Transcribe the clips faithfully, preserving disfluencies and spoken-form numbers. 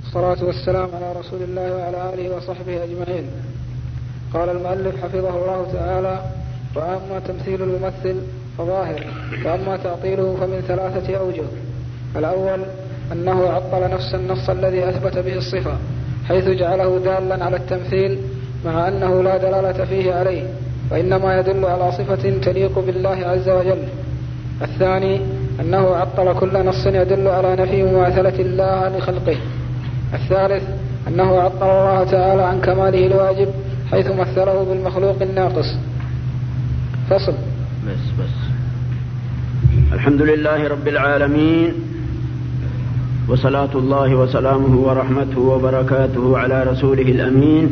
والصلاة والسلام على رسول الله وعلى آله وصحبه أجمعين. قال المؤلف حفظه الله تعالى: وأما تمثيل الممثل فظاهر، وأما تعطيله فمن ثلاثة أوجه. الأول أنه عطل نفس النص الذي أثبت به الصفة، حيث جعله دالا على التمثيل مع أنه لا دلالة فيه عليه، وإنما يدل على صفة تليق بالله عز وجل. الثاني أنه عطل كل نص يدل على نفي مماثلة الله لخلقه. الثالث أنه عطل الله تعالى عن كماله الواجب، حيث مثله بالمخلوق الناقص. فصل. بس بس الحمد لله رب العالمين، وصلاة الله وسلامه ورحمته وبركاته على رسوله الأمين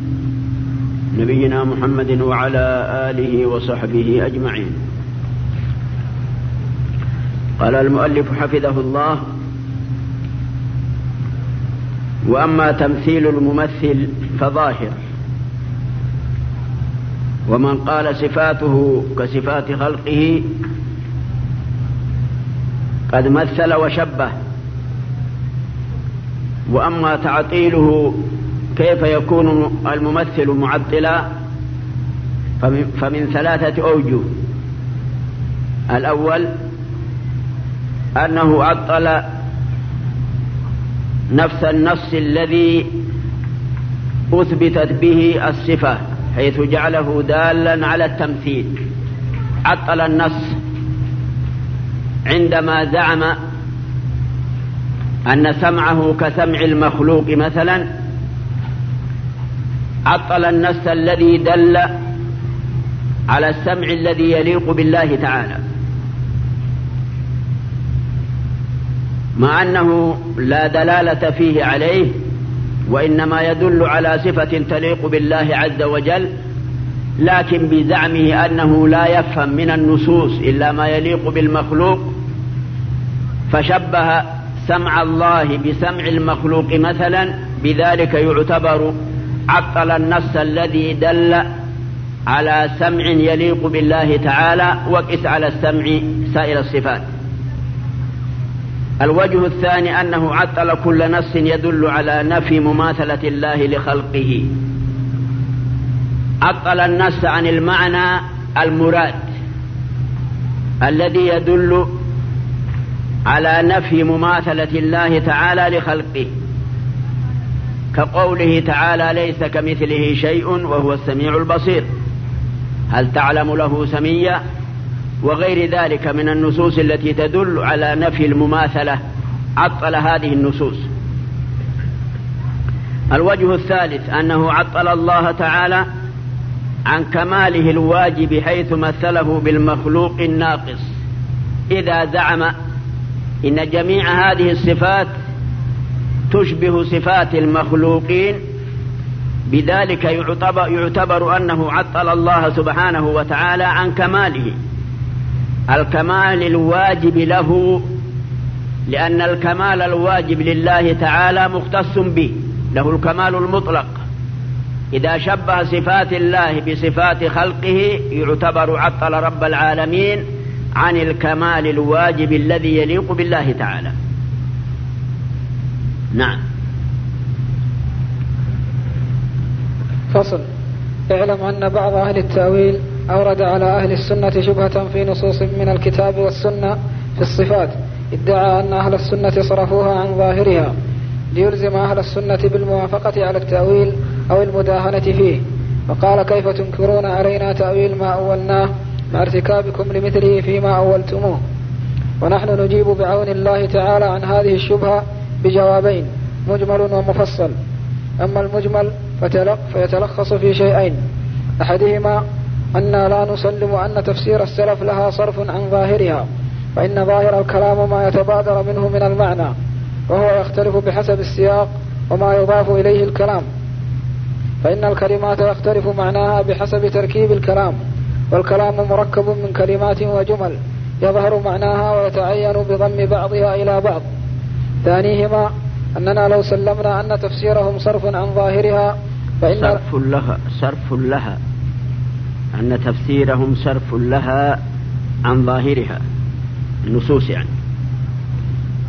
نبينا محمد وعلى آله وصحبه أجمعين. قال المؤلف حفظه الله: وأما تمثيل الممثل فظاهر. ومن قال صفاته كصفات خلقه قد مثل وشبه. وأما تعطيله كيف يكون الممثل معطلا فمن ثلاثة أوجه. الأول أنه عطل نفس النص الذي أثبتت به الصفة، حيث جعله دالا على التمثيل. عطل النص عندما زعم أن سمعه كسمع المخلوق مثلا، عطل النص الذي دل على السمع الذي يليق بالله تعالى، مع أنه لا دلالة فيه عليه، وإنما يدل على صفة تليق بالله عز وجل، لكن بزعمه أنه لا يفهم من النصوص إلا ما يليق بالمخلوق، فشبه سمع الله بسمع المخلوق مثلا، بذلك يعتبر عطل النص الذي دل على سمع يليق بالله تعالى، وقس على السمع سائر الصفات. الوجه الثاني أنه عطل كل نص يدل على نفي مماثلة الله لخلقه. عطل النص عن المعنى المراد الذي يدل على نفي مماثلة الله تعالى لخلقه، كقوله تعالى: ليس كمثله شيء وهو السميع البصير، هل تعلم له سميا، وغير ذلك من النصوص التي تدل على نفي المماثلة. عطل هذه النصوص. الوجه الثالث أنه عطل الله تعالى عن كماله الواجب، حيث مثله بالمخلوق الناقص، إذا زعم إن جميع هذه الصفات تشبه صفات المخلوقين، بذلك يعتبر, يعتبر أنه عطل الله سبحانه وتعالى عن كماله، الكمال الواجب له، لأن الكمال الواجب لله تعالى مختص به، له الكمال المطلق. إذا شبه صفات الله بصفات خلقه يعتبر عطل رب العالمين عن الكمال الواجب الذي يليق بالله تعالى. نعم. فصل. اعلم أن بعض أهل التأويل أورد على أهل السنة شبهة في نصوص من الكتاب والسنة في الصفات، ادعى أن أهل السنة صرفوها عن ظاهرها ليلزم أهل السنة بالموافقة على التأويل أو المداهنة فيه، وقال: كيف تنكرون علينا تأويل ما أولناه مع ارتكابكم لمثله فيما أولتموه؟ ونحن نجيب بعون الله تعالى عن هذه الشبهة بجوابين: مجمل ومفصل. أما المجمل فيتلخص في شيئين: أحدهما أن لا نسلم أن تفسير السلف لها صرف عن ظاهرها، فإن ظاهر الكلام ما يتبادر منه من المعنى، وهو يختلف بحسب السياق وما يضاف إليه الكلام، فإن الكلمات يختلف معناها بحسب تركيب الكلام، والكلام مركب من كلمات وجمل يظهر معناها ويتعين بضم بعضها إلى بعض. ثانيهما أننا لو سلمنا أن تفسيرهم صرف عن ظاهرها فإن صرف لها صرف لها أن تفسيرهم صرف لها عن ظاهرها النصوص يعني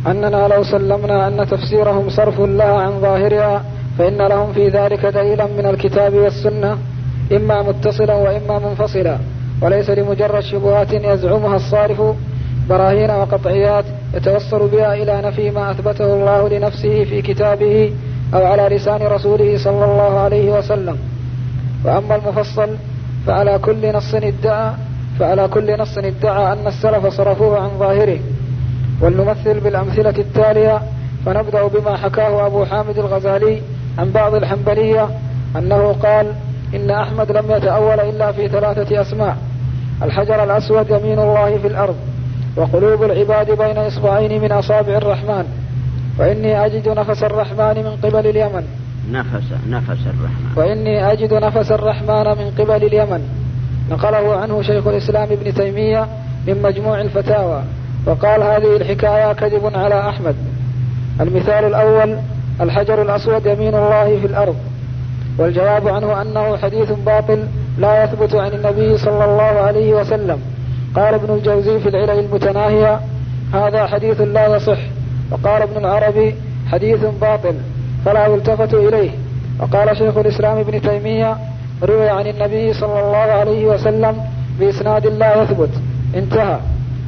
أننا لو سلمنا أن تفسيرهم صرف لها عن ظاهرها فإن لهم في ذلك دليلا من الكتاب والسنة إما متصلا وإما منفصلا، وليس لمجرد شبهات يزعمها الصارف براهين وقطعيات يتوصل بها إلى نفي ما أثبته الله لنفسه في كتابه أو على لسان رسوله صلى الله عليه وسلم. وأما المفصل فعلى كل نص ادعى فعلى كل نص ادعى أن السلف صرفوه عن ظاهره. ولنمثل بالأمثلة التالية، فنبدأ بما حكاه أبو حامد الغزالي عن بعض الحنبلية أنه قال إن أحمد لم يتأول إلا في ثلاثة أسماء: الحجر الأسود يمين الله في الأرض، وقلوب العباد بين إصبعين من أصابع الرحمن، وإني أجد نفس الرحمن من قبل اليمن نفس نفس الرحمن وإني أجد نفس الرحمن من قبل اليمن. نقله عنه شيخ الإسلام ابن تيمية من مجموع الفتاوى، وقال هذه الحكاية كذب على أحمد. المثال الأول: الحجر الأسود يمين الله في الأرض، والجواب عنه أنه حديث باطل لا يثبت عن النبي صلى الله عليه وسلم. قال ابن الجوزي في العلل المتناهية: هذا حديث لا يصح. وقال ابن العربي: حديث باطل فلا يلتفت إليه. وقال شيخ الإسلام ابن تيمية: روي عن النبي صلى الله عليه وسلم بإسناد لا يثبت. انتهى.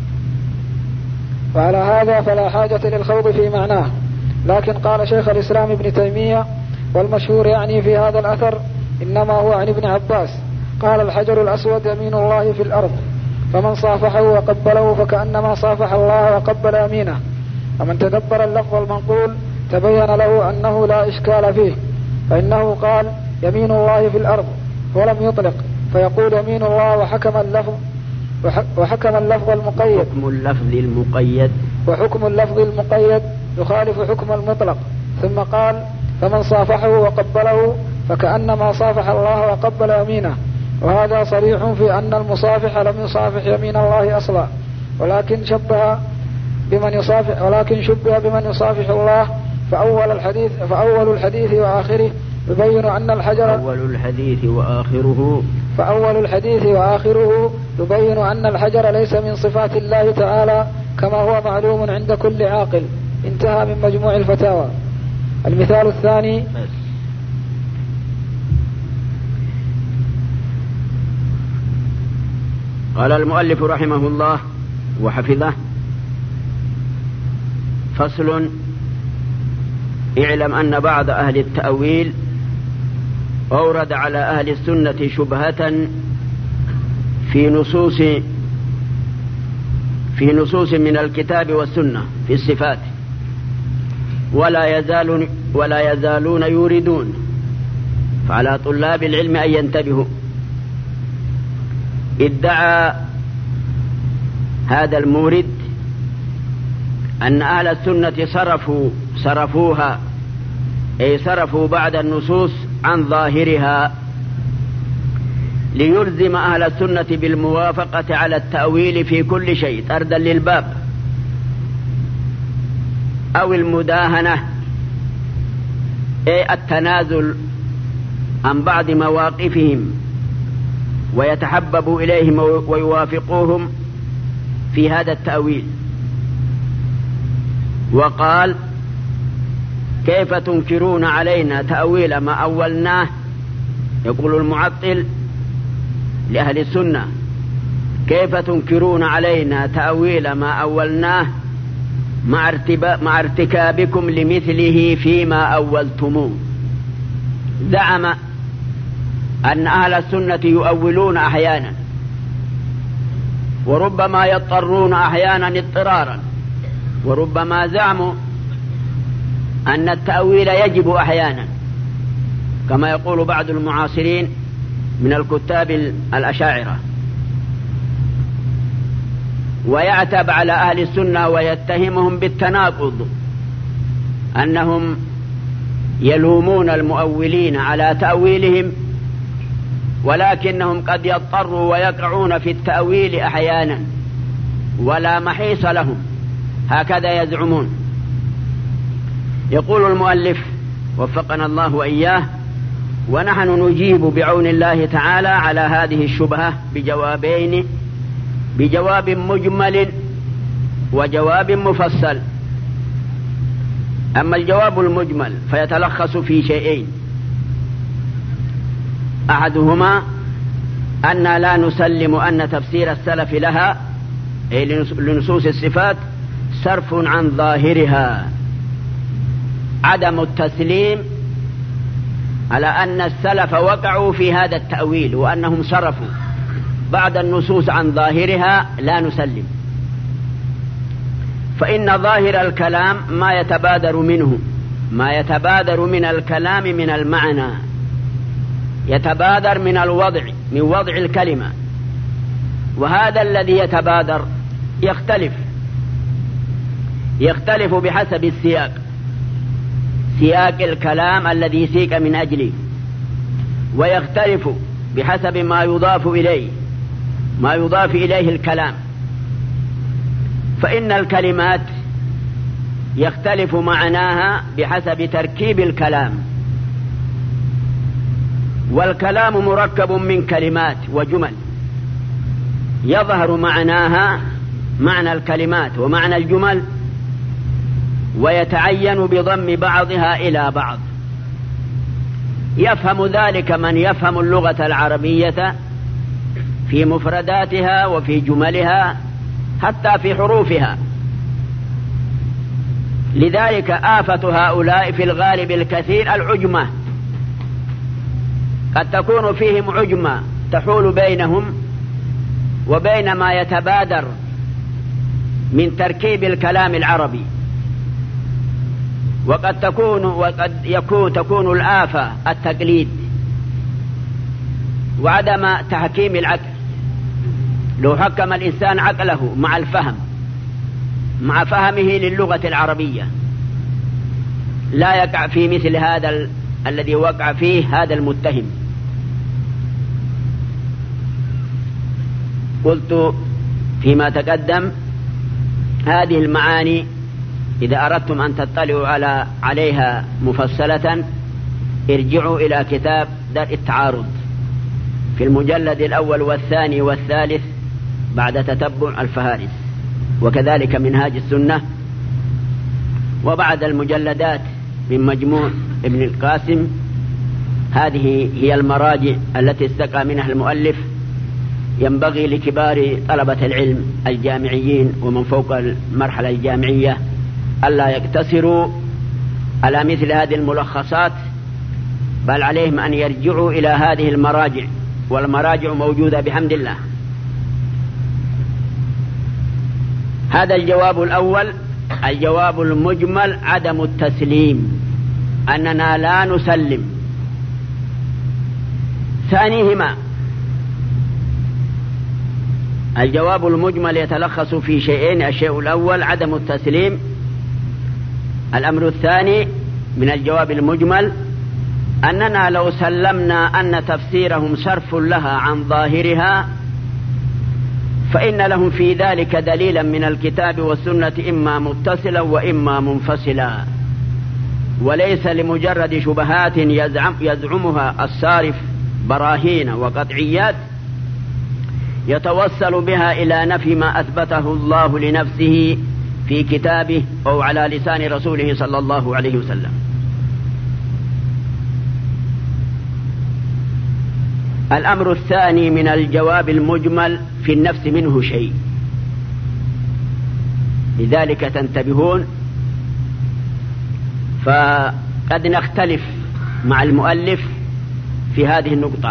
وعلى هذا فلا حاجة للخوض في معناه. لكن قال شيخ الإسلام ابن تيمية: والمشهور يعني في هذا الأثر إنما هو عن ابن عباس قال: الحجر الأسود يمين الله في الأرض، فمن صافحه وقبله فكأنما صافح الله وقبل يمينه. ومن تدبر اللفظ المنقول تبين له أنه لا إشكال فيه، فإنه قال يمين الله في الأرض ولم يطلق، فيقول يمين الله وحكم اللفظ وحكم اللفظ المقيد حكم اللفظ المقيد وحكم اللفظ المقيد يخالف حكم المطلق. ثم قال: فمن صافحه وقبله فكأنما صافح الله وقبل يمينه. وهذا صريح في أن المصافح لم يصافح يمين الله أصلا، ولكن شبه بمن يصافح ولكن شبه بمن يصافح الله. فأول الحديث فأول الحديث وآخره يبين أن الحجر أول الحديث وآخره فأول الحديث وآخره يبين أن الحجر ليس من صفات الله تعالى كما هو معلوم عند كل عاقل. انتهى من مجموع الفتاوى. المثال الثاني: قال المؤلف رحمه الله وحفظه: فصل: اعلم أن بعض أهل التأويل أورد على أهل السنة شبهة في نصوص في نصوص من الكتاب والسنة في الصفات، ولا يزال ولا يزالون يوردون، فعلى طلاب العلم أن ينتبهوا. ادعى هذا المورد أن أهل السنة صرفوا صرفوها أي صرفوا بعد النصوص عن ظاهرها ليلزم أهل السنة بالموافقة على التأويل في كل شيء طردا للباب أو المداهنة أي التنازل عن بعض مواقفهم ويتحببوا إليهم ويوافقوهم في هذا التأويل. وقال: كيف تنكرون علينا تأويل ما أولناه؟ يقول المعطل لأهل السنة: كيف تنكرون علينا تأويل ما أولناه مع, مع ارتكابكم لمثله فيما أولتموه؟ زعم أن أهل السنة يؤولون أحيانا، وربما يضطرون أحيانا اضطرارا، وربما زعموا أن التأويل يجب أحيانا، كما يقول بعض المعاصرين من الكتاب الأشاعرة، ويعتب على أهل السنة ويتهمهم بالتناقض، أنهم يلومون المؤولين على تأويلهم، ولكنهم قد يضطروا ويقعون في التأويل أحيانا ولا محيص لهم، هكذا يزعمون. يقول المؤلف وفقنا الله وإياه: ونحن نجيب بعون الله تعالى على هذه الشبهة بجوابين، بجواب مجمل وجواب مفصل. أما الجواب المجمل فيتلخص في شيئين: أحدهما أن لا نسلم أن تفسير السلف لها أي لنصوص الصفات صرف عن ظاهرها، عدم التسليم على أن السلف وقعوا في هذا التأويل وأنهم صرفوا بعد النصوص عن ظاهرها، لا نسلم. فإن ظاهر الكلام ما يتبادر منه ما يتبادر من الكلام من المعنى، يتبادر من الوضع من وضع الكلمة، وهذا الذي يتبادر يختلف يختلف بحسب السياق، سياق الكلام الذي سيق من أجله، ويختلف بحسب ما يضاف إليه ما يضاف إليه الكلام. فإن الكلمات يختلف معناها بحسب تركيب الكلام، والكلام مركب من كلمات وجمل، يظهر معناها معنى الكلمات ومعنى الجمل، ويتعين بضم بعضها إلى بعض. يفهم ذلك من يفهم اللغة العربية في مفرداتها وفي جملها حتى في حروفها. لذلك آفة هؤلاء في الغالب الكثير العجمة، قد تكون فيهم عجمة تحول بينهم وبين ما يتبادر من تركيب الكلام العربي، وقد تكون وقد يكون تكون الآفة التقليد وعدم تحكيم العقل. لو حكم الإنسان عقله مع الفهم مع فهمه للغة العربية لا يقع في مثل هذا ال... الذي وقع فيه هذا المتهم. قلت فيما تقدم هذه المعاني إذا أردتم أن تطلعوا على عليها مفصلة ارجعوا إلى كتاب درء التعارض في المجلد الأول والثاني والثالث بعد تتبع الفهارس، وكذلك منهاج السنة، وبعد المجلدات من مجموع ابن القاسم. هذه هي المراجع التي استقى منها المؤلف. ينبغي لكبار طلبة العلم الجامعيين ومن فوق المرحلة الجامعية ألا يقتصروا على مثل هذه الملخصات، بل عليهم أن يرجعوا إلى هذه المراجع، والمراجع موجودة بحمد الله. هذا الجواب الأول. الجواب المجمل عدم التسليم، أننا لا نسلم. ثانيهما الجواب المجمل يتلخص في شيئين: الشيء الأول عدم التسليم. الأمر الثاني من الجواب المجمل أننا لو سلمنا أن تفسيرهم صرف لها عن ظاهرها فإن لهم في ذلك دليلا من الكتاب والسنة إما متصلا وإما منفصلا، وليس لمجرد شبهات يزعم يزعمها الصارف براهين وقطعيات يتوصل بها إلى نفي ما أثبته الله لنفسه في كتابه أو على لسان رسوله صلى الله عليه وسلم. الأمر الثاني من الجواب المجمل في النفس منه شيء، لذلك تنتبهون. فقد نختلف مع المؤلف في هذه النقطة،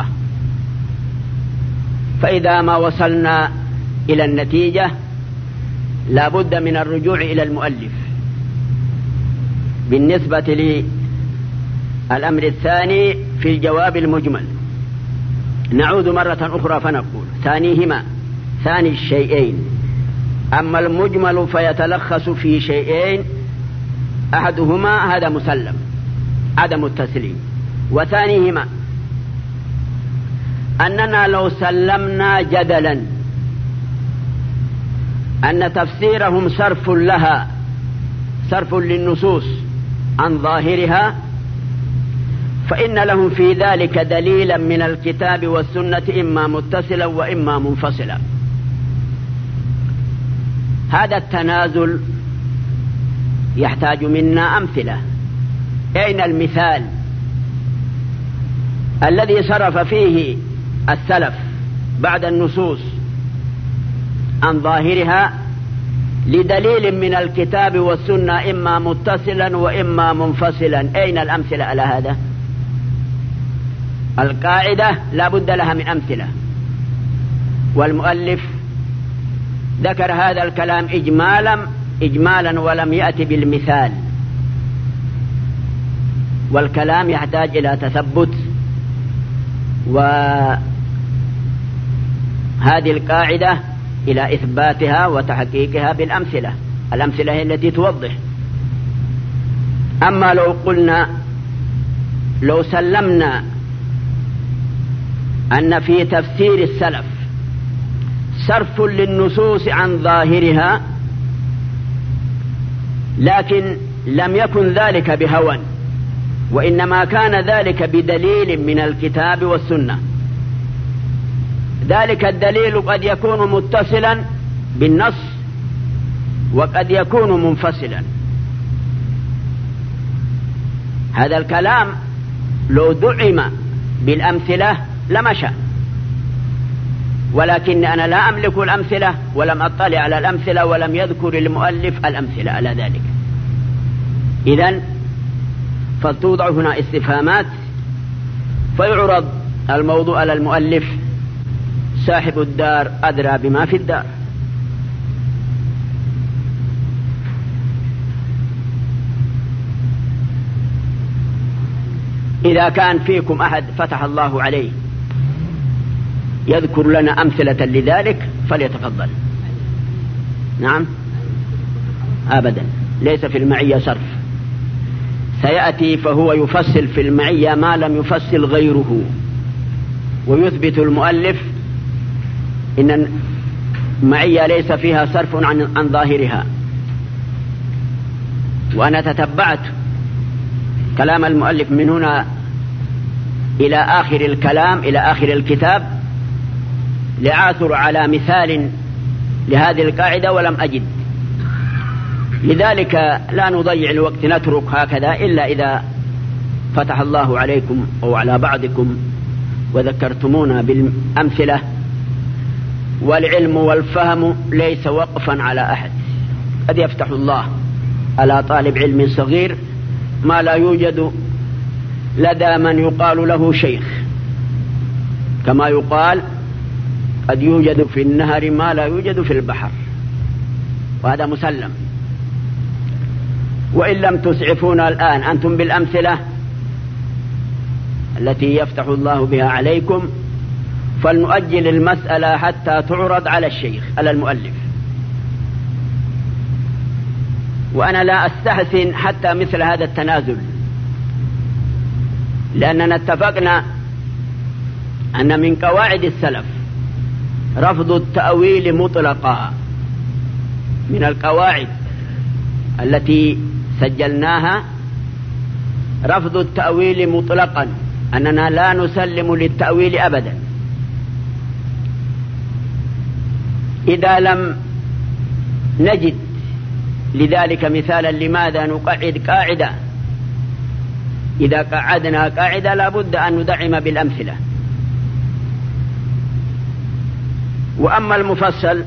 فإذا ما وصلنا إلى النتيجة لا بد من الرجوع إلى المؤلف. بالنسبة للأمر الثاني في الجواب المجمل نعود مرة أخرى فنقول ثانيهما ثاني الشيئين. أما المجمل فيتلخص في شيئين: أحدهما هذا مسلم عدم التسليم، وثانيهما أننا لو سلمنا جدلا أن تفسيرهم صرف لها صرف للنصوص عن ظاهرها فإن لهم في ذلك دليلا من الكتاب والسنة إما متصلا وإما منفصلا. هذا التنازل يحتاج منا أمثلة. أين المثال الذي صرف فيه السلف بعد النصوص عن ظاهرها لدليل من الكتاب والسنة إما متصلا وإما منفصلا؟ أين الأمثلة على هذا؟ القاعدة لا بد لها من أمثلة، والمؤلف ذكر هذا الكلام إجمالا إجمالا ولم يأتي بالمثال، والكلام يحتاج إلى تثبت، وهذه القاعدة إلى إثباتها وتحقيقها بالأمثلة. الأمثلة هي التي توضح. أما لو قلنا لو سلمنا أن في تفسير السلف صرف للنصوص عن ظاهرها، لكن لم يكن ذلك بهوى، وإنما كان ذلك بدليل من الكتاب والسنة. ذلك الدليل قد يكون متصلا بالنص وقد يكون منفصلا. هذا الكلام لو دعم بالأمثلة لمشى، ولكن أنا لا أملك الأمثلة ولم أطلع على الأمثلة ولم يذكر المؤلف الأمثلة على ذلك. إذن فتوضع هنا استفهامات فيعرض الموضوع على المؤلف. صاحب الدار أدرى بما في الدار. إذا كان فيكم أحد فتح الله عليه يذكر لنا أمثلة لذلك فليتفضل. نعم، أبدا ليس في المعية صرف، سيأتي فهو يفصل في المعية ما لم يفصل غيره، ويثبت المؤلف إن المعية ليس فيها صرف عن, عن ظاهرها. وأنا تتبعت كلام المؤلف من هنا إلى آخر الكلام إلى آخر الكتاب لأعثر على مثال لهذه القاعدة ولم أجد. لذلك لا نضيع الوقت، نترك هكذا إلا إذا فتح الله عليكم أو على بعضكم وذكرتمونا بالأمثلة. والعلم والفهم ليس وقفا على أحد، قد يفتح الله على طالب علم صغير ما لا يوجد لدى من يقال له شيخ، كما يقال قد يوجد في النهر ما لا يوجد في البحر، وهذا مسلم. وإن لم تسعفونا الآن أنتم بالأمثلة التي يفتح الله بها عليكم فلنؤجل المسألة حتى تعرض على الشيخ على المؤلف. وأنا لا أستحسن حتى مثل هذا التنازل، لأننا اتفقنا أن من قواعد السلف رفض التأويل مطلقا. من القواعد التي سجلناها رفض التأويل مطلقا، أننا لا نسلم للتأويل أبدا. إذا لم نجد لذلك مثالا لماذا نقعد قاعدة؟ إذا قعدنا قاعدة لابد أن ندعم بالأمثلة. وأما المفصل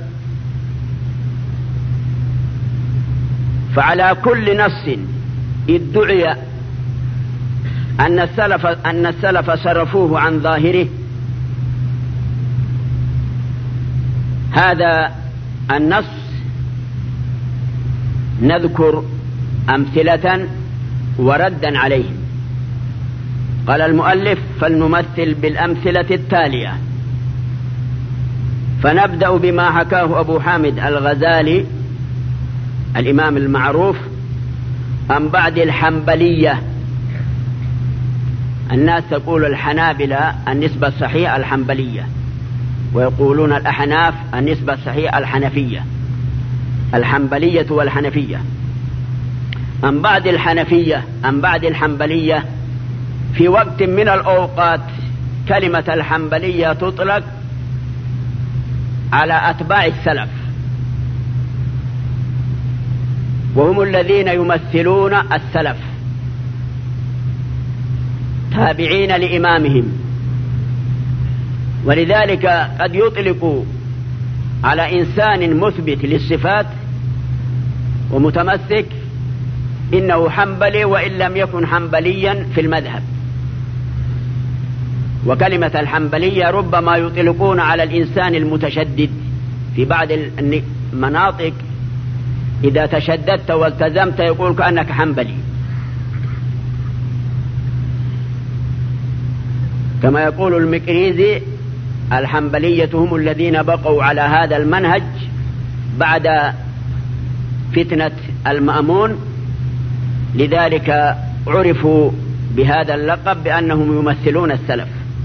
فعلى كل نص ادعي أن السلف أن السلف صرفوه عن ظاهره، هذا النص نذكر أمثلة وردا عليه. قال المؤلف فلنمثل بالأمثلة التالية. فنبدأ بما حكاه أبو حامد الغزالي الإمام المعروف عن بعد الحنبلية. الناس تقول الحنابلة النسبة الصحيحة الحنبلية، ويقولون الأحناف النسبة الصحيحة الحنفية، الحنبلية والحنفية. عن بعد الحنفية عن بعد الحنبلية في وقت من الأوقات كلمة الحنبلية تطلق على أتباع السلف، وهم الذين يمثلون السلف تابعين لإمامهم. ولذلك قد يطلق على إنسان مثبت للصفات ومتمسك إنه حنبلي وإن لم يكن حنبليا في المذهب. وكلمة الحنبلية ربما يطلقون على الإنسان المتشدد في بعض المناطق، إذا تشددت والتزمت يقول كأنك حنبلي، كما يقول المكريزي الحنبلية هم الذين بقوا على هذا المنهج بعد فتنة المأمون، لذلك عرفوا بهذا اللقب بأنهم يمثلون السلف.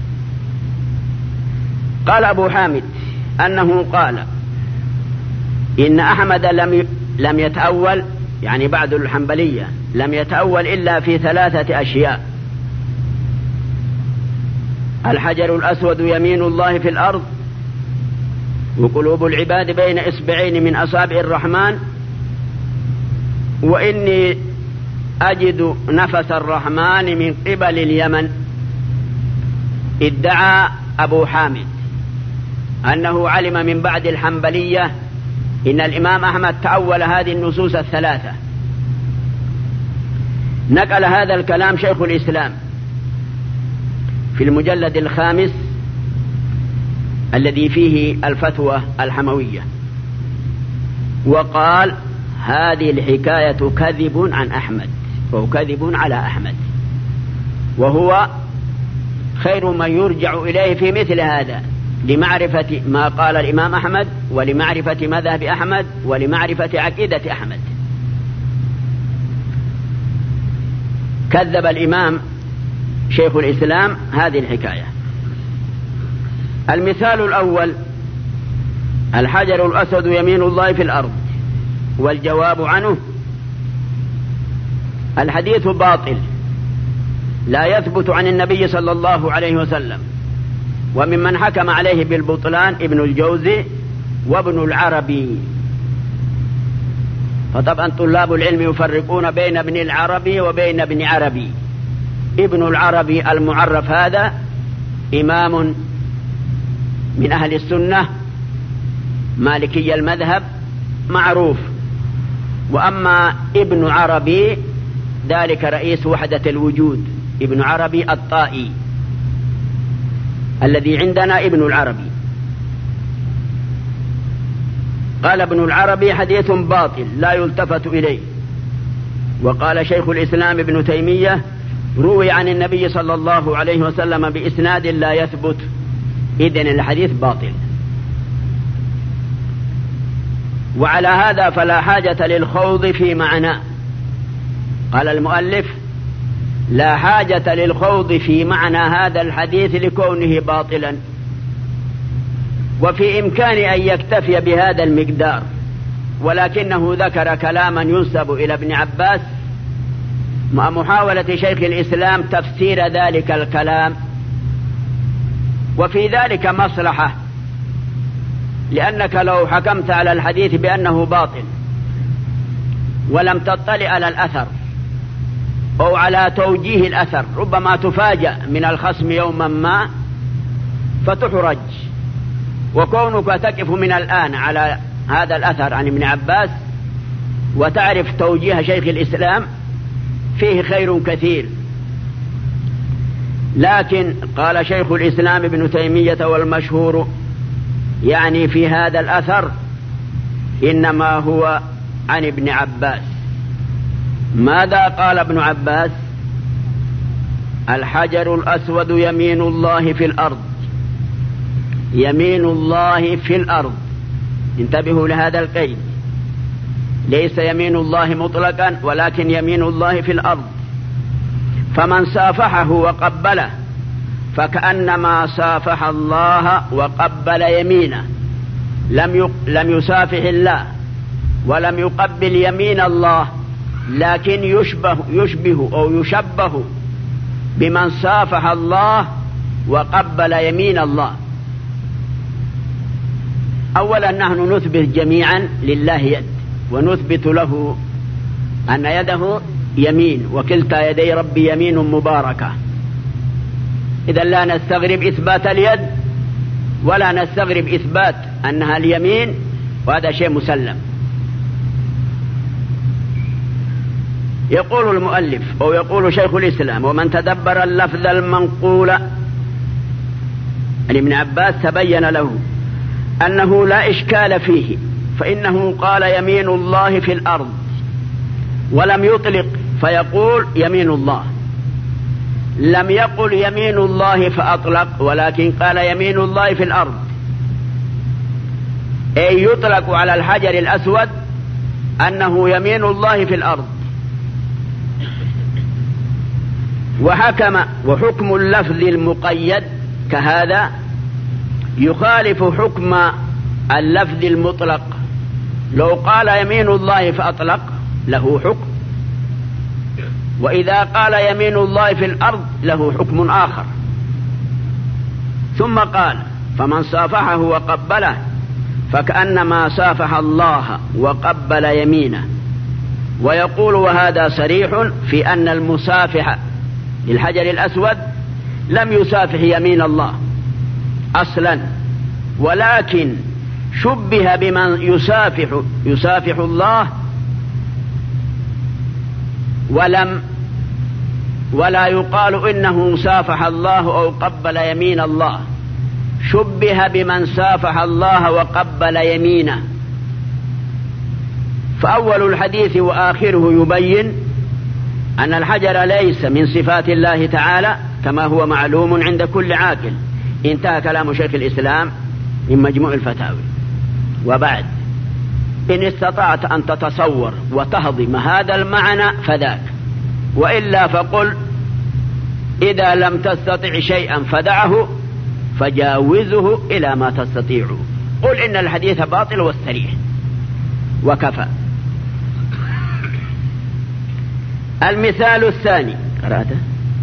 قال أبو حامد أنه قال إن أحمد لم لم يتأول، يعني بعد الحنبلية لم يتأول إلا في ثلاثة أشياء: الحجر الأسود يمين الله في الأرض، وقلوب العباد بين إصبعين من أصابع الرحمن، وإني أجد نفس الرحمن من قبل اليمن. ادعى أبو حامد أنه علم من بعد الحنبلية إن الإمام أحمد تأول هذه النصوص الثلاثة. نقل هذا الكلام شيخ الإسلام في المجلد الخامس الذي فيه الفتوى الحموية، وقال هذه الحكاية كذب عن أحمد، وهو كذب على أحمد، وهو خير من يرجع إليه في مثل هذا لمعرفة ما قال الإمام أحمد، ولمعرفة مذهب أحمد، ولمعرفة عقيدة أحمد. كذب الإمام شيخ الإسلام هذه الحكاية. المثال الأول: الحجر الأسود يمين الله في الأرض، والجواب عنه الحديث باطل لا يثبت عن النبي صلى الله عليه وسلم، وممن حكم عليه بالبطلان ابن الجوزي وابن العربي. فطبعا طلاب العلم يفرقون بين ابن العربي وبين ابن عربي. ابن العربي المعرف هذا إمام من أهل السنة مالكي المذهب معروف، وأما ابن عربي ذلك رئيس وحدة الوجود، ابن عربي الطائي الذي عندنا ابن العربي. قال ابن العربي حديث باطل لا يلتفت إليه. وقال شيخ الإسلام ابن تيمية روي عن النبي صلى الله عليه وسلم بإسناد لا يثبت، إذن الحديث باطل. وعلى هذا فلا حاجة للخوض في معناه. قال المؤلف لا حاجة للخوض في معنى هذا الحديث لكونه باطلا، وفي إمكان أن يكتفي بهذا المقدار، ولكنه ذكر كلاما ينسب إلى ابن عباس مع محاولة شيخ الإسلام تفسير ذلك الكلام، وفي ذلك مصلحة، لأنك لو حكمت على الحديث بأنه باطل ولم تطلع على الأثر أو على توجيه الأثر ربما تفاجأ من الخصم يوما ما فتحرج. وكونك تقف من الآن على هذا الأثر عن ابن عباس وتعرف توجيه شيخ الإسلام فيه خير كثير. لكن قال شيخ الإسلام ابن تيمية والمشهور يعني في هذا الأثر إنما هو عن ابن عباس. ماذا قال ابن عباس؟ الحجر الأسود يمين الله في الأرض، يمين الله في الأرض. انتبهوا لهذا القيد، ليس يمين الله مطلقا ولكن يمين الله في الأرض. فمن صافحه وقبله فكأنما صافح الله وقبل يمينه، لم لم يصافح الله ولم يقبل يمين الله، لكن يشبه يشبه أو يشبه بمن صافح الله وقبل يمين الله. أولا نحن نثبت جميعا لله يد، ونثبت له أن يده يمين، وكلتا يدي ربي يمين مباركة. إذا لا نستغرب إثبات اليد ولا نستغرب إثبات أنها اليمين، وهذا شيء مسلم. يقول المؤلف أو يقول شيخ الإسلام: ومن تدبر اللفظ المنقول عن ابن عباس تبين له أنه لا إشكال فيه، فإنه قال يمين الله في الأرض ولم يطلق فيقول يمين الله، لم يقل يمين الله فأطلق، ولكن قال يمين الله في الأرض، أي يطلق على الحجر الأسود أنه يمين الله في الأرض. وحكم وحكم اللفظ المقيد كهذا يخالف حكم اللفظ المطلق. لو قال يمين الله فأطلق له حكم، وإذا قال يمين الله في الأرض له حكم آخر. ثم قال: فمن صافحه وقبله فكأنما صافح الله وقبل يمينه. ويقول وهذا صريح في أن المصافح للحجر الأسود لم يصافح يمين الله أصلا، ولكن شبه بمن يصافح يصافح الله ولم ولا يقال إنه صافح الله أو قبل يمين الله، شبه بمن صافح الله وقبل يمينه. فأول الحديث وآخره يبين أن الحجر ليس من صفات الله تعالى كما هو معلوم عند كل عاقل. انتهى كلام شيخ الإسلام من مجموع الفتاوي. وبعد، إن استطعت أن تتصور وتهضم هذا المعنى فذاك، وإلا فقل إذا لم تستطع شيئا فدعه فجاوزه إلى ما تستطيع. قل إن الحديث باطل واستريح وكفى. المثال الثاني قرأته.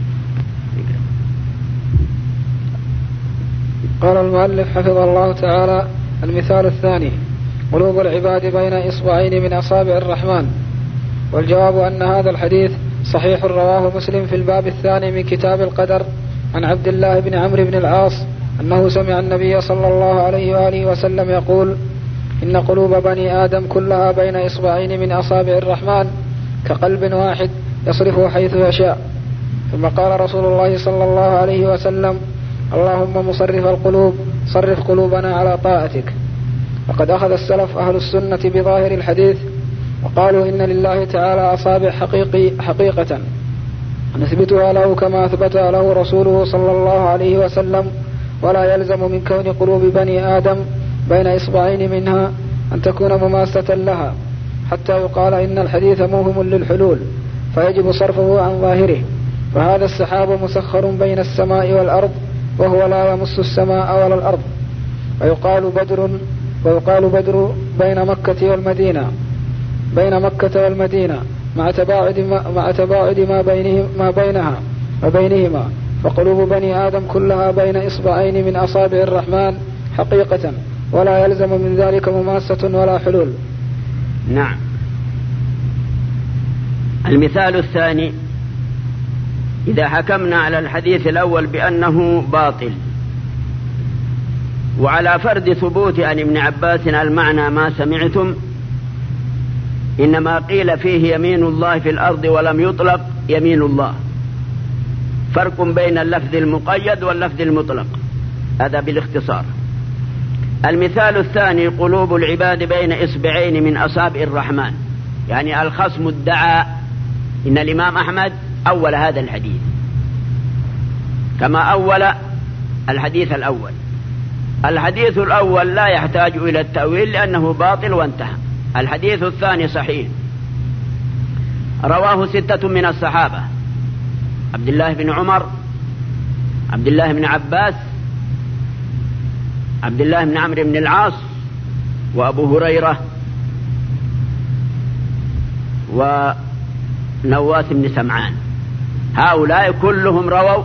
قال المؤلف حفظه الله تعالى: المثال الثاني: قلوب العباد بين إصبعين من أصابع الرحمن. والجواب أن هذا الحديث صحيح رواه مسلم في الباب الثاني من كتاب القدر عن عبد الله بن عمرو بن العاص أنه سمع النبي صلى الله عليه وآله وسلم يقول: إن قلوب بني آدم كلها بين إصبعين من أصابع الرحمن كقلب واحد يصرفه حيث يشاء. ثم قال رسول الله صلى الله عليه وسلم: اللهم مصرف القلوب صرف قلوبنا على طاعتك. وقد أخذ السلف أهل السنة بظاهر الحديث وقالوا إن لله تعالى أصابع حقيقي حقيقة نثبتها له كما أثبتها له رسوله صلى الله عليه وسلم، ولا يلزم من كون قلوب بني آدم بين إصبعين منها أن تكون مماسة لها، حتى يقال إن الحديث موهم للحلول فيجب صرفه عن ظاهره. فهذا السحاب مسخر بين السماء والأرض وهو لا يمس السماء ولا الأرض. ويقال بدر ويقال بدر بين مكة والمدينة بين مكة والمدينة مع تباعد ما, مع تباعد ما, بينهم ما بينها وبينهما. فقلوب بني آدم كلها بين إصبعين من أصابع الرحمن حقيقة، ولا يلزم من ذلك مماسة ولا حلول. نعم. المثال الثاني: إذا حكمنا على الحديث الأول بأنه باطل، وعلى فرض ثبوت عن ابن عباس المعنى ما سمعتم، إنما قيل فيه يمين الله في الأرض ولم يطلق يمين الله. فرق بين اللفظ المقيد واللفظ المطلق، هذا بالاختصار. المثال الثاني: قلوب العباد بين إصبعين من أصابع الرحمن. يعني الخصم ادعى إن الإمام أحمد أول هذا الحديث كما أول الحديث الأول. الحديث الأول لا يحتاج إلى التأويل لأنه باطل وانتهى. الحديث الثاني صحيح، رواه ستة من الصحابة: عبد الله بن عمر، عبد الله بن عباس، عبد الله بن عمرو بن العاص، وأبو هريرة، ونواس بن سمعان. هؤلاء كلهم رووا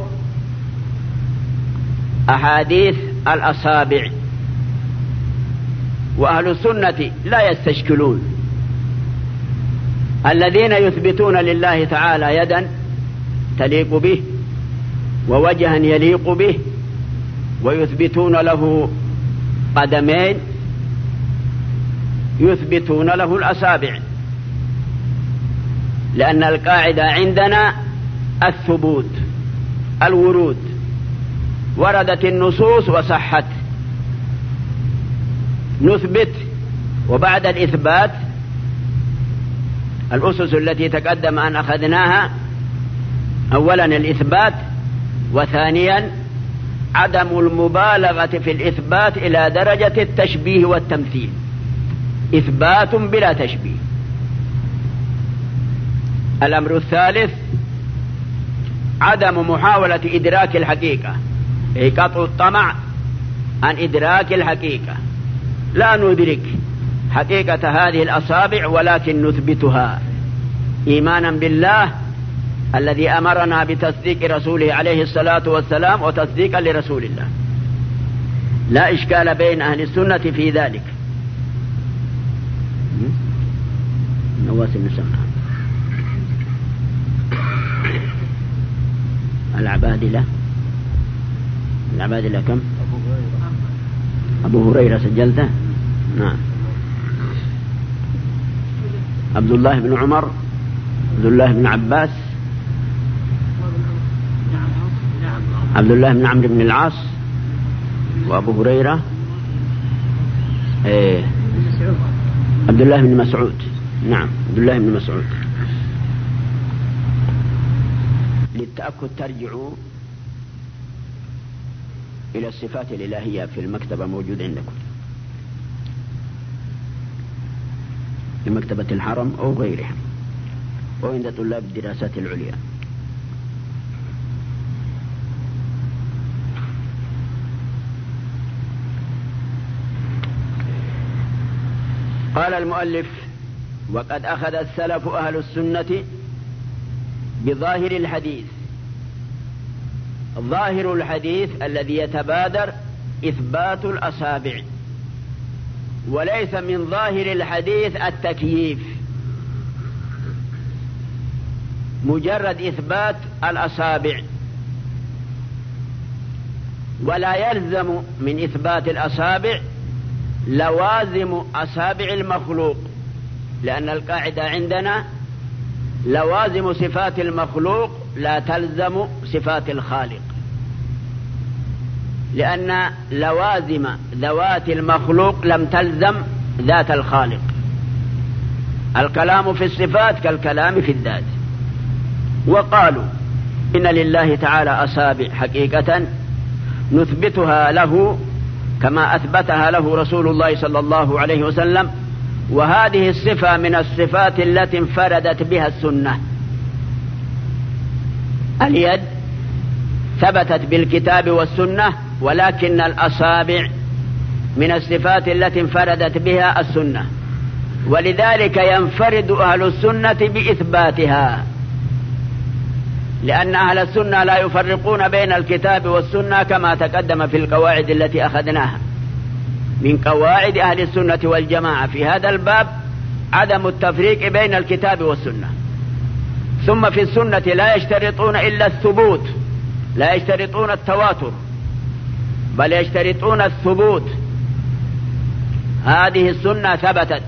أحاديث الأصابع. وأهل السنة لا يستشكلون الذين يثبتون لله تعالى يدا تليق به ووجها يليق به، ويثبتون له قدمين، يثبتون له الأصابع، لأن القاعدة عندنا الثبوت، الورود، وردت النصوص وصحت، نثبت. وبعد الإثبات الأسس التي تقدم أن أخذناها، أولا الإثبات، وثانيا عدم المبالغة في الإثبات إلى درجة التشبيه والتمثيل، إثبات بلا تشبيه. الأمر الثالث عدم محاولة إدراك الحقيقة، أي قطع الطمع عن إدراك الحقيقة. لا ندرك حقيقة هذه الأصابع ولكن نثبتها إيمانا بالله الذي أمرنا بتصديق رسوله عليه الصلاة والسلام وتصديقا لرسول الله. لا إشكال بين أهل السنة في ذلك. نواس المسمى العبادلة العبادلة كم؟ أبو هريرة سجلته؟ نعم. عبد الله بن عمر، عبد الله بن عباس، عبد الله بن عمرو بن العاص، وأبو هريرة، إيه عبد الله بن مسعود. نعم عبد الله بن مسعود. للتأكد ترجعوا إلى الصفات الإلهية في المكتبة، موجود عندكم في مكتبة الحرم أو غيرها، وعند طلاب الدراسات العليا. قال المؤلف: وقد أخذ السلف أهل السنة بظاهر الحديث. ظاهر الحديث الذي يتبادر إثبات الأصابع، وليس من ظاهر الحديث التكييف، مجرد إثبات الأصابع. ولا يلزم من إثبات الأصابع لوازم أصابع المخلوق، لأن القاعدة عندنا لوازم صفات المخلوق لا تلزم صفات الخالق، لأن لوازم ذوات المخلوق لم تلزم ذات الخالق. الكلام في الصفات كالكلام في الذات. وقالوا إن لله تعالى أصابع حقيقة نثبتها له كما أثبتها له رسول الله صلى الله عليه وسلم، وهذه الصفة من الصفات التي انفردت بها السنة. اليد ثبتت بالكتاب والسنة، ولكن الأصابع من الصفات التي انفردت بها السنة، ولذلك ينفرد أهل السنة بإثباتها، لأن أهل السنة لا يفرقون بين الكتاب والسنة كما تقدم في القواعد التي أخذناها. من قواعد أهل السنة والجماعة في هذا الباب عدم التفريق بين الكتاب والسنة. ثم في السنة لا يشترطون إلا الثبوت، لا يشترطون التواتر، بل يشترطون الثبوت. هذه السنة ثبتت،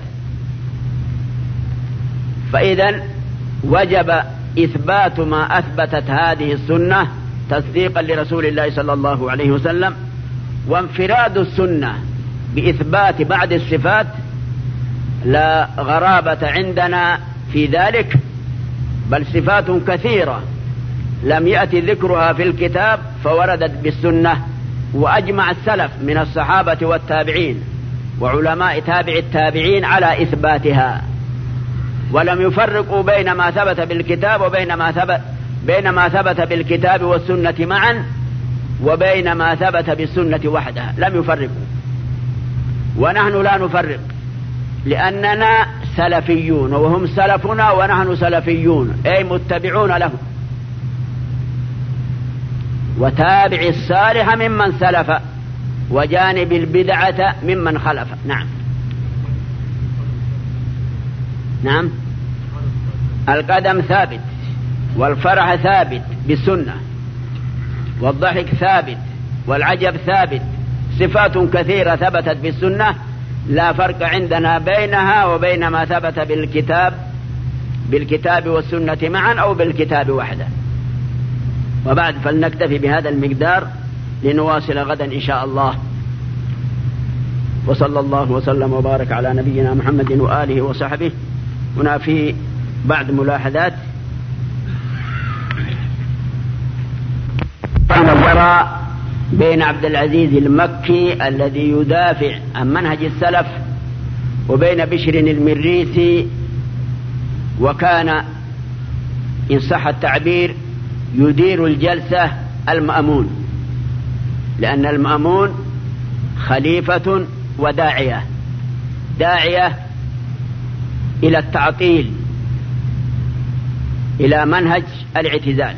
فإذا وجب إثبات ما أثبتت هذه السنة تصديقا لرسول الله صلى الله عليه وسلم. وانفراد السنة بإثبات بعض الصفات لا غرابة عندنا في ذلك، بل صفات كثيرة لم يأتي ذكرها في الكتاب فوردت بالسنة. وأجمع السلف من الصحابة والتابعين وعلماء تابع التابعين على إثباتها، ولم يفرقوا بين ما ثبت بالكتاب وبين ما ثبت بين ما ثبت بالكتاب والسنة معا وبين ما ثبت بالسنة وحدها، لم يفرقوا. ونحن لا نفرق، لأننا سلفيون وهم سلفنا ونحن سلفيون، أي متبعون له. وتابع الصالح ممن سلف، وجانب البدعة ممن خلف. نعم نعم القدم ثابت، والفرح ثابت بالسنة، والضحك ثابت، والعجب ثابت، صفات كثيرة ثبتت بالسنة، لا فرق عندنا بينها وبين ما ثبت بالكتاب بالكتاب والسنة معا أو بالكتاب وحده. وبعد فلنكتفي بهذا المقدار لنواصل غدا إن شاء الله. وصلى الله وسلم وبارك على نبينا محمد وآله وصحبه. هنا في بعض ملاحظات. نظر بين عبد العزيز المكي الذي يدافع عن منهج السلف وبين بشر المريسي، وكان إن صح التعبير يدير الجلسة المأمون، لأن المأمون خليفة وداعية، داعية إلى التعطيل، إلى منهج الاعتزال.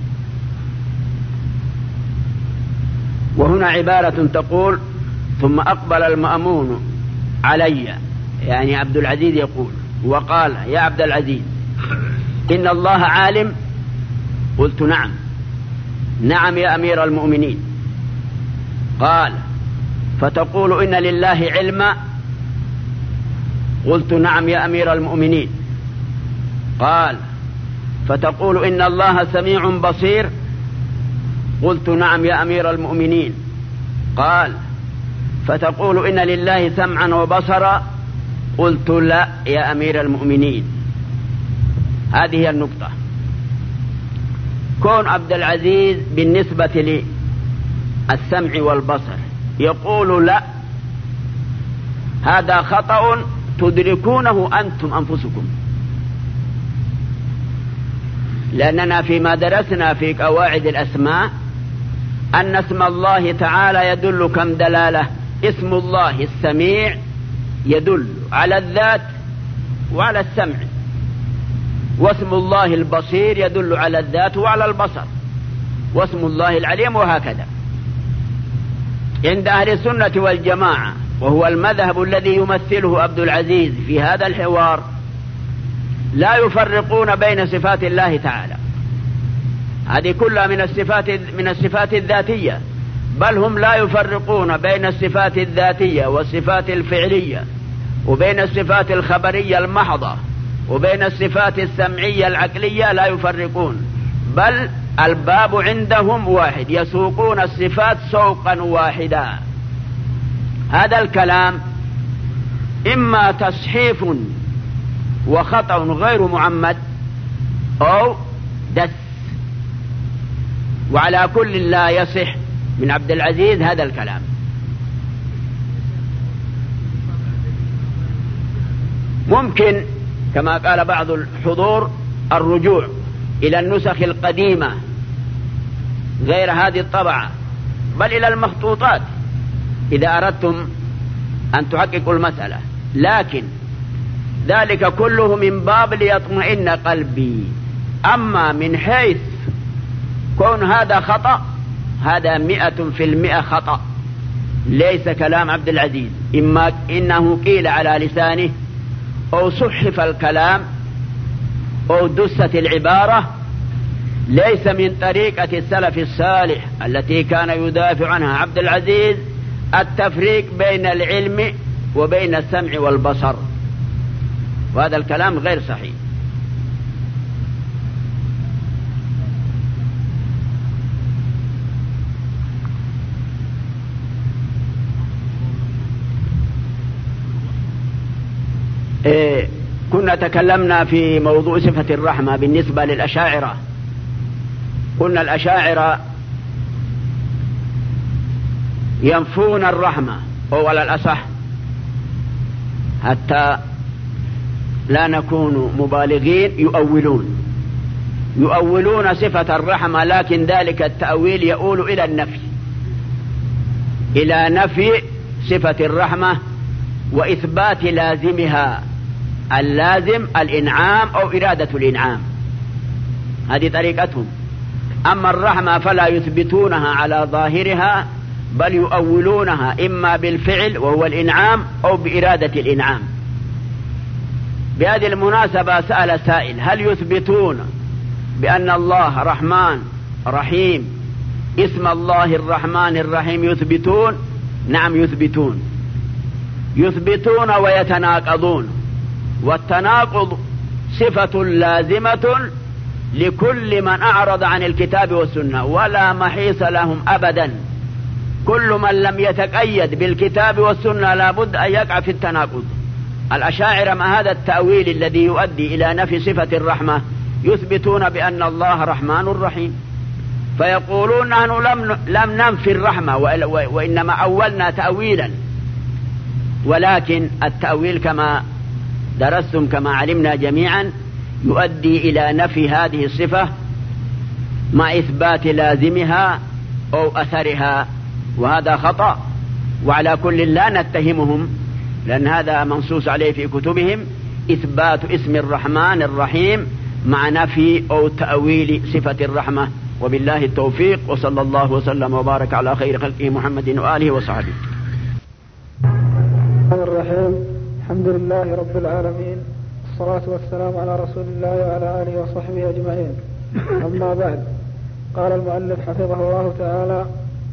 وهنا عبارة تقول: ثم أقبل المأمون علي، يعني عبد العزيز يقول وقال: يا عبد العزيز إن الله عالم. قلت: نعم. نعم يا أمير المؤمنين. قال: فتقول إن لله علما؟ قلت: نعم يا أمير المؤمنين. قال: فتقول إن الله سميع بصير؟ قلت: نعم يا أمير المؤمنين. قال: فتقول إن لله سمعا وبصرا؟ قلت: لا يا أمير المؤمنين. هذه هي النقطة. كون عبد العزيز بالنسبة للسمع والبصر يقول لا، هذا خطأ تدركونه أنتم أنفسكم، لأننا فيما درسنا في قواعد الأسماء أن اسم الله تعالى يدل كم دلالة. اسم الله السميع يدل على الذات وعلى السمع، واسم الله البصير يدل على الذات وعلى البصر، واسم الله العليم، وهكذا. عند أهل السنة والجماعة، وهو المذهب الذي يمثله عبد العزيز في هذا الحوار، لا يفرقون بين صفات الله تعالى، هذه كلها من الصفات من الصفات الذاتية، بل هم لا يفرقون بين الصفات الذاتية والصفات الفعلية، وبين الصفات الخبرية المحضة، وبين الصفات السمعية العقلية، لا يفرقون، بل الباب عندهم واحد، يسوقون الصفات سوقا واحدا. هذا الكلام إما تصحيف وخطأ غير معمد أو دس، وعلى كل لا يصح من عبد العزيز هذا الكلام. ممكن كما قال بعض الحضور الرجوع إلى النسخ القديمة غير هذه الطبعة، بل إلى المخطوطات إذا أردتم أن تحققوا المسألة، لكن ذلك كله من باب ليطمئن قلبي. أما من حيث كون هذا خطأ، هذا مئة في المئة خطأ، ليس كلام عبد العزيز، إما إنه قيل على لسانه أو صحف الكلام أو دست العبارة، ليس من طريقة السلف الصالح التي كان يدافع عنها عبد العزيز التفريق بين العلم وبين السمع والبصر، وهذا الكلام غير صحيح. إيه كنا تكلمنا في موضوع صفة الرحمة بالنسبة للأشاعرة. قلنا الأشاعرة ينفون الرحمة، أو على الأصح حتى لا نكون مبالغين يؤولون يؤولون صفة الرحمة، لكن ذلك التأويل يؤول إلى النفي، إلى نفي صفة الرحمة وإثبات لازمها، اللازم الإنعام أو إرادة الإنعام، هذه طريقتهم. أما الرحمة فلا يثبتونها على ظاهرها، بل يؤولونها إما بالفعل وهو الإنعام أو بإرادة الإنعام. بهذه المناسبة سأل سائل: هل يثبتون بأن الله رحمن رحيم، اسم الله الرحمن الرحيم يثبتون؟ نعم يثبتون، يثبتون ويتناقضون، والتناقض صفة لازمة لكل من أعرض عن الكتاب والسنة، ولا محيص لهم أبدا. كل من لم يتقيد بالكتاب والسنة لابد أن يقع في التناقض. الأشاعرة مع هذا التأويل الذي يؤدي إلى نفي صفة الرحمة يثبتون بأن الله رحمن رحيم، فيقولون نحن لم لم ننفي الرحمة وإنما أولنا تأويلا، ولكن التأويل كما درستم كما علمنا جميعا يؤدي إلى نفي هذه الصفة مع إثبات لازمها أو أثرها، وهذا خطأ. وعلى كل لا نتهمهم، لأن هذا منصوص عليه في كتبهم، إثبات اسم الرحمن الرحيم مع نفي أو تأويل صفة الرحمة. وبالله التوفيق، وصلى الله وسلم وبارك على خير خلقه محمد وآله وصحبه. الرحمن الرحيم. الحمد لله رب العالمين، والصلاة والسلام على رسول الله وعلى آله وصحبه أجمعين. أما بعد، قال المؤلف حفظه الله تعالى: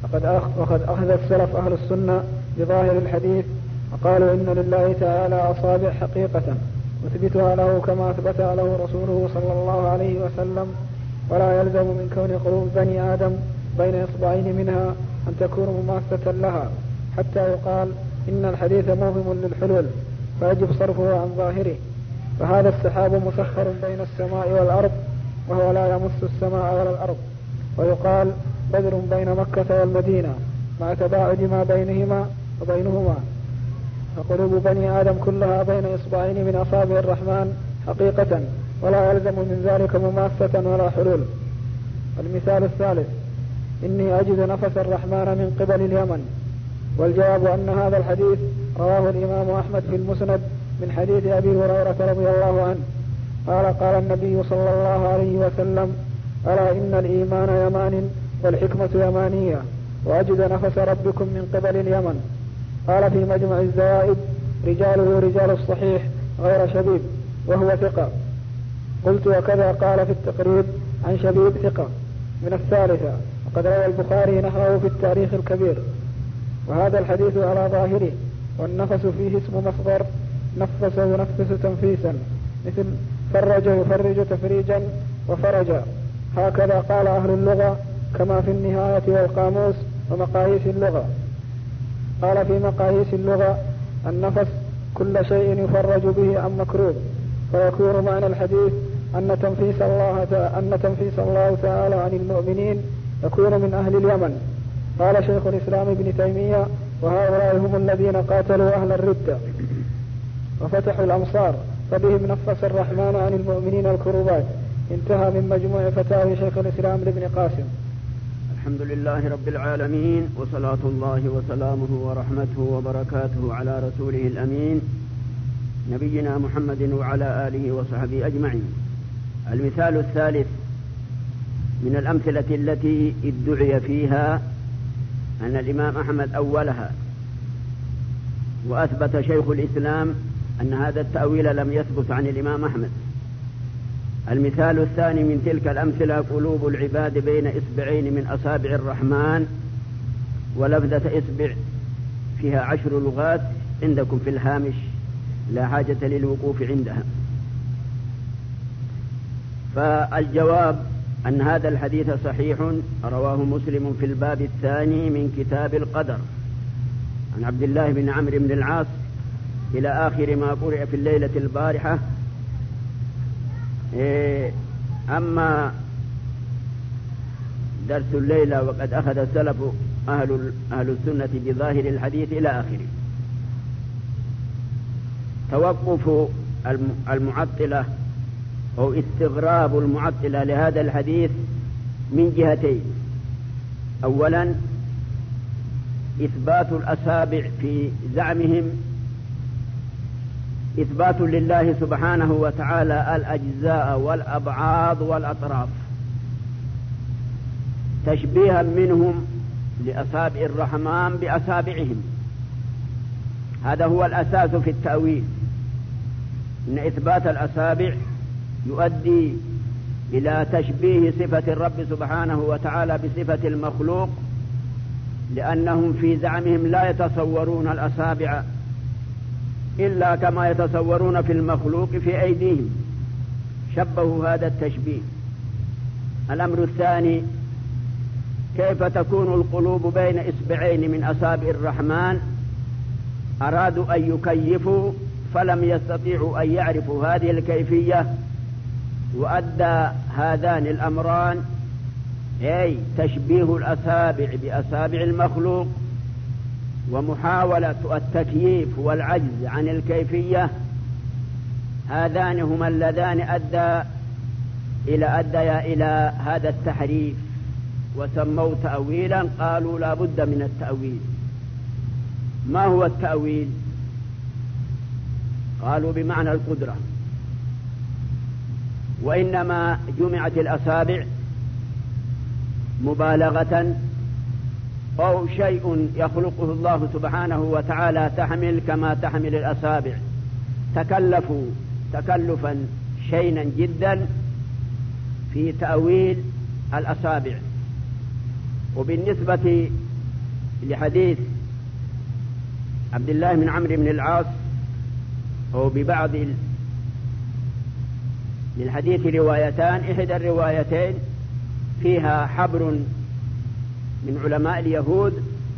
وقد أخذ السلف أهل السنة بظاهر الحديث، وقالوا إن لله تعالى أصابع حقيقة نثبتها له كما أثبتها له رسوله صلى الله عليه وسلم، ولا يلزم من كون قلوب بني آدم بين إصبعين منها أن تكون مماثلة لها، حتى يقال إن الحديث موهم للحلول فيجب صرفه عن ظاهره. فهذا السحاب مسخر بين السماء والأرض، وهو لا يمس السماء ولا الأرض. ويقال بدر بين مكة والمدينة مع تباعد ما بينهما وبينهما. فقلوب بني آدم كلها بين إصبعين من أصابع الرحمن حقيقة، ولا يلزم من ذلك مماثلة ولا حلول. المثال الثالث: إني أجد نفس الرحمن من قبل اليمن. والجواب أن هذا الحديث رواه الإمام أحمد في المسند من حديث أبي هريرة رضي الله عنه قال: قال النبي صلى الله عليه وسلم: ألا إن الإيمان يمان والحكمة يمانية، وأجد نفس ربكم من قبل اليمن. قال في مجمع الزوائد: رجاله رجال الصحيح غير شبيب، وهو ثقة. قلت: وكذا قال في التقريب عن شبيب ثقة. من الثالثة: وقد روى البخاري نحوه في التاريخ الكبير. وهذا الحديث على ظاهره، والنفس فيه اسم مصدر نفس ينفس تنفيسا، مثل فرج يفرج تفريجا وفرجا. هكذا قال أهل اللغة، كما في النهاية والقاموس ومقاييس اللغة. قال في مقاييس اللغة: النفس كل شيء يفرج به عن مكروه. فيكون معنى الحديث أن تنفيس الله أن تنفيس الله تعالى عن المؤمنين يكون من أهل اليمن. قال شيخ الإسلام ابن تيمية: وهؤلاء هم الذين قاتلوا أهل الردة وفتحوا الأمصار، فبهم نفس الرحمن عن المؤمنين الكروبات. انتهى من مجموع فتاوي شيخ الإسلام لابن قاسم. الحمد لله رب العالمين، وصلاة الله وسلامه ورحمته وبركاته على رسوله الأمين نبينا محمد وعلى آله وصحبه أجمعين. المثال الثالث من الأمثلة التي ادعي فيها أن الإمام أحمد أولها، وأثبت شيخ الإسلام أن هذا التأويل لم يثبت عن الإمام أحمد. المثال الثاني من تلك الأمثلة: قلوب العباد بين إصبعين من أصابع الرحمن. ولفظة إصبع فيها عشر لغات عندكم في الهامش، لا حاجة للوقوف عندها. فالجواب أن هذا الحديث صحيح، رواه مسلم في الباب الثاني من كتاب القدر عن عبد الله بن عمرو بن العاص إلى آخر ما قرئ في الليلة البارحة. أما درس الليلة: وقد أخذ السلف أهل, أهل السنة بظاهر الحديث إلى آخره. توقف المعطلة أو استغراب المعطلة لهذا الحديث من جهتين: أولا إثبات الأصابع في زعمهم إثبات لله سبحانه وتعالى الأجزاء والأبعاض والأطراف، تشبيها منهم لأصابع الرحمن بأصابعهم. هذا هو الأساس في التأويل. إن إثبات الأصابع يؤدي إلى تشبيه صفة الرب سبحانه وتعالى بصفة المخلوق، لأنهم في زعمهم لا يتصورون الأصابع إلا كما يتصورون في المخلوق في أيديهم، شبهوا هذا التشبيه. الأمر الثاني: كيف تكون القلوب بين إصبعين من أصابع الرحمن؟ أرادوا أن يكيفوا فلم يستطيعوا أن يعرفوا هذه الكيفية، وأدى هذان الأمران أي تشبيه الأصابع بأصابع المخلوق ومحاولة التكييف والعجز عن الكيفية، هذان هما اللذان أدى إلى أديا إلى هذا التحريف، وسموا تأويلا. قالوا لا بد من التأويل. ما هو التأويل؟ قالوا بمعنى القدرة، وإنما جمعت الأصابع مبالغة أو شيء يخلقه الله سبحانه وتعالى تحمل كما تحمل الأصابع، تكلفوا تكلفا شينا جدا في تأويل الأصابع. وبالنسبة لحديث عبد الله بن عمرو بن العاص أو ببعض للحديث روايتان، إحدى الروايتين فيها حبر من علماء اليهود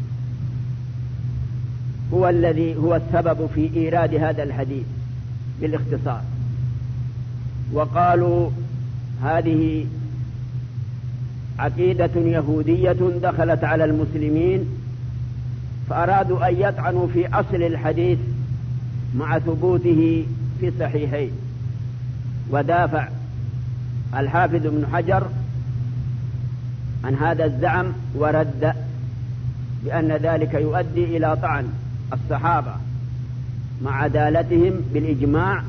هو الذي هو السبب في إيراد هذا الحديث بالاختصار، وقالوا هذه عقيدة يهودية دخلت على المسلمين، فأرادوا أن يطعنوا في أصل الحديث مع ثبوته في صحيحين. ودافع الحافظ ابن حجر عن هذا الزعم ورد بأن ذلك يؤدي إلى طعن الصحابة مع عدالتهم بالإجماع،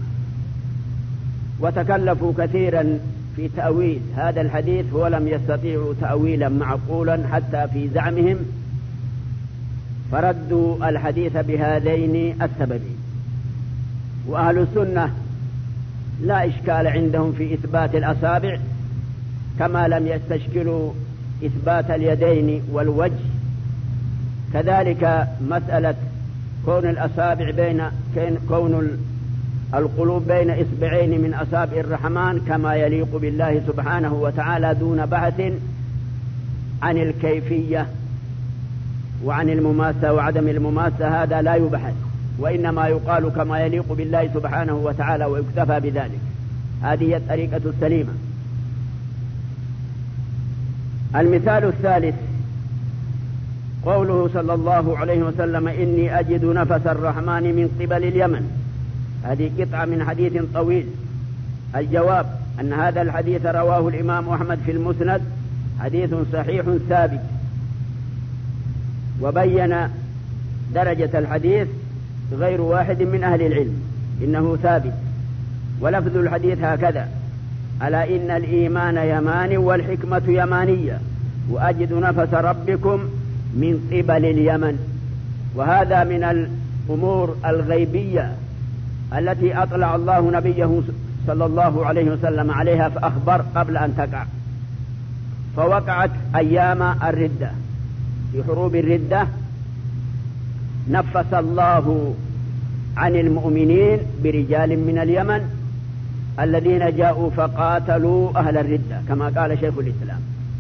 وتكلفوا كثيرا في تأويل هذا الحديث ولم يستطيعوا تأويلا معقولا حتى في زعمهم، فردوا الحديث بهذين السببين. وأهل السنة لا إشكال عندهم في إثبات الأصابع، كما لم يستشكلوا إثبات اليدين والوجه. كذلك مسألة كون الأصابع بين كون القلوب بين إصبعين من أصابع الرحمن كما يليق بالله سبحانه وتعالى، دون بحث عن الكيفية وعن المماسة وعدم المماسة، هذا لا يبحث، وإنما يقال كما يليق بالله سبحانه وتعالى ويكتفى بذلك. هذه هي الطريقة السليمة. المثال الثالث قوله صلى الله عليه وسلم: إني أجد نفس الرحمن من قبل اليمن. هذه قطعة من حديث طويل. الجواب أن هذا الحديث رواه الإمام أحمد في المسند، حديث صحيح ثابت، وبين درجة الحديث غير واحد من أهل العلم إنه ثابت. ولفظ الحديث هكذا: ألا إن الإيمان يماني والحكمة يمانية، وأجد نفس ربكم من قبل اليمن. وهذا من الأمور الغيبية التي أطلع الله نبيه صلى الله عليه وسلم عليها فأخبر قبل أن تقع، فوقعت أيام الردة. في حروب الردة نفس الله عن المؤمنين برجال من اليمن الذين جاءوا فقاتلوا أهل الردة كما قال شيخ الإسلام.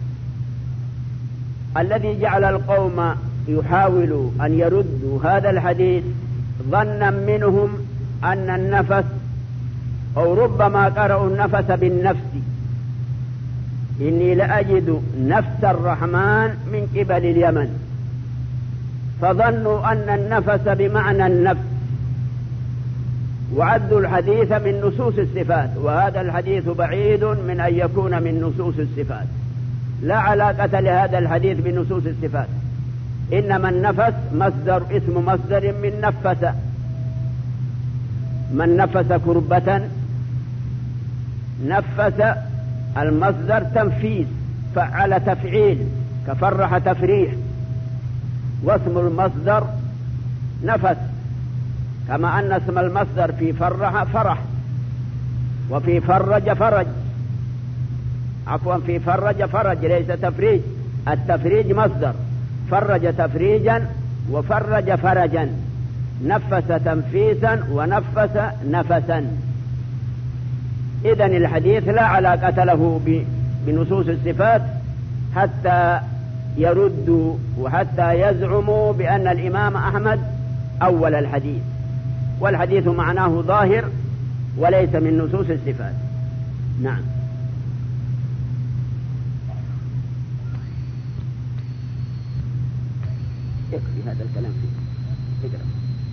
الذي جعل القوم يحاولوا أن يردوا هذا الحديث ظنا منهم أن النفس أو ربما قرأوا النفس بالنفس، إني لأجد نفس الرحمن من قبل اليمن، فظنوا أن النفس بمعنى النفس، وعدوا الحديث من نصوص الصفات، وهذا الحديث بعيد من أن يكون من نصوص الصفات، لا علاقة لهذا الحديث بنصوص الصفات، إنما النفس مصدر اسم مصدر من نفس، من نفس كربة نفس المصدر تنفيذ، فعل تفعيل كفرح تفريح، واسم المصدر نفس، كما أن اسم المصدر في فرح فرح، وفي فرج فرج، عفوا في فرج فرج ليس تفريج، التفريج مصدر، فرج تفريجا وفرج فرجا، نفس تنفيسا ونفس نفسا. إذن الحديث لا علاقة له بنصوص الصفات حتى يردوا وحتى يزعموا بأن الإمام أحمد أول الحديث، والحديث معناه ظاهر وليس من نصوص الصفات. نعم. يكفي هذا الكلام فيه. اقرأ.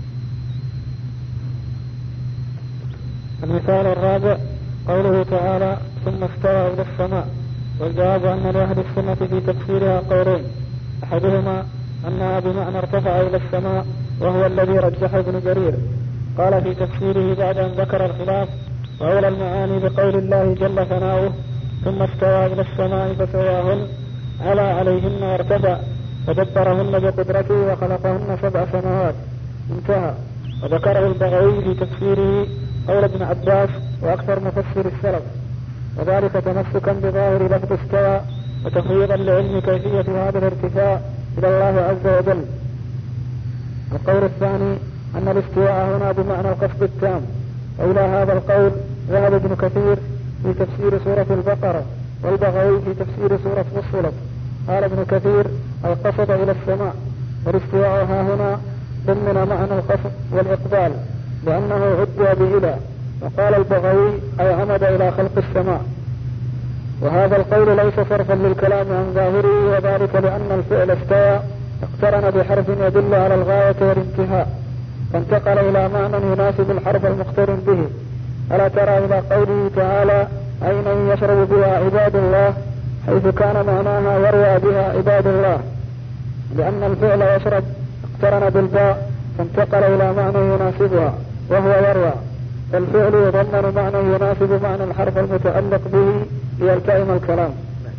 المثال الرابع قوله تعالى ثم استوى إلى السماء. والجواب أن لأهل السنة في تفسيرها قولين، أحدهما أنها بمعنى ارتفع إلى السماء وهو الذي رجحه ابن جرير، قال في تفسيره بعد أن ذكر الخلاف: وأولى المعاني بقول الله جل ثناؤه ثم استوى إلى السماء فسواهن على عليهن وارتفع فدبرهن بقدرته وخلقهن سبع سماوات، انتهى. وذكره البغوي في تفسيره قول ابن عباس وأكثر مفسر السلف، وذلك تمسكا بظاهر لفظ استوى وتفويضا لعلم كيفية هذا الارتفاع إلى الله عز وجل. القول الثاني أن الاستواء هنا بمعنى القصد التام، وإلى هذا القول ذهب ابن كثير في تفسير سورة البقرة والبغوي في تفسير سورة فصلت. قال ابن كثير القصد إلى السماء، والاستواء ها هنا ضمن معنى القصد والإقبال لأنه عد بإلى، وقال البغوي أي عمد إلى خلق السماء. وهذا القول ليس صرفا للكلام عن ظاهره، وذلك لأن الفعل استوى اقترن بحرف يدل على الغاية والانتهاء، فانتقل إلى معنى يناسب الحرف المقترن به. ألا ترى إلى قوله تعالى عينا يشرب بها عباد الله، حيث كان معناها يروى بها عباد الله، لأن الفعل يشرب اقترن بالباء فانتقل إلى معنى يناسبها وهو يروى، فالفعل يضمن معنى يناسب معنى الحرف المتعلق به ليلتئم الكلام.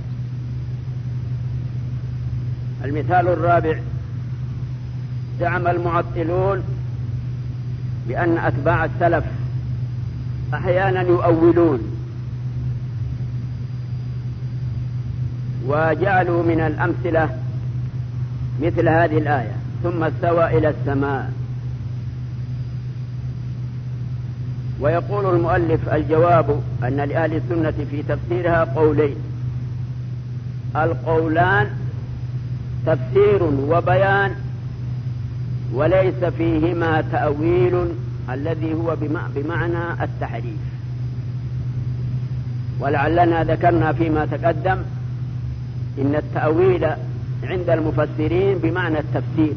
المثال الرابع: زعم المعطلون بأن أتباع السلف أحيانا يؤولون، وجعلوا من الأمثلة مثل هذه الآية ثم استوى إلى السماء. ويقول المؤلف: الجواب أن لأهل السنة في تفسيرها قولين، القولان تفسير وبيان وليس فيهما تأويل الذي هو بمعنى التحريف. ولعلنا ذكرنا فيما تقدم إن التأويل عند المفسرين بمعنى التفسير،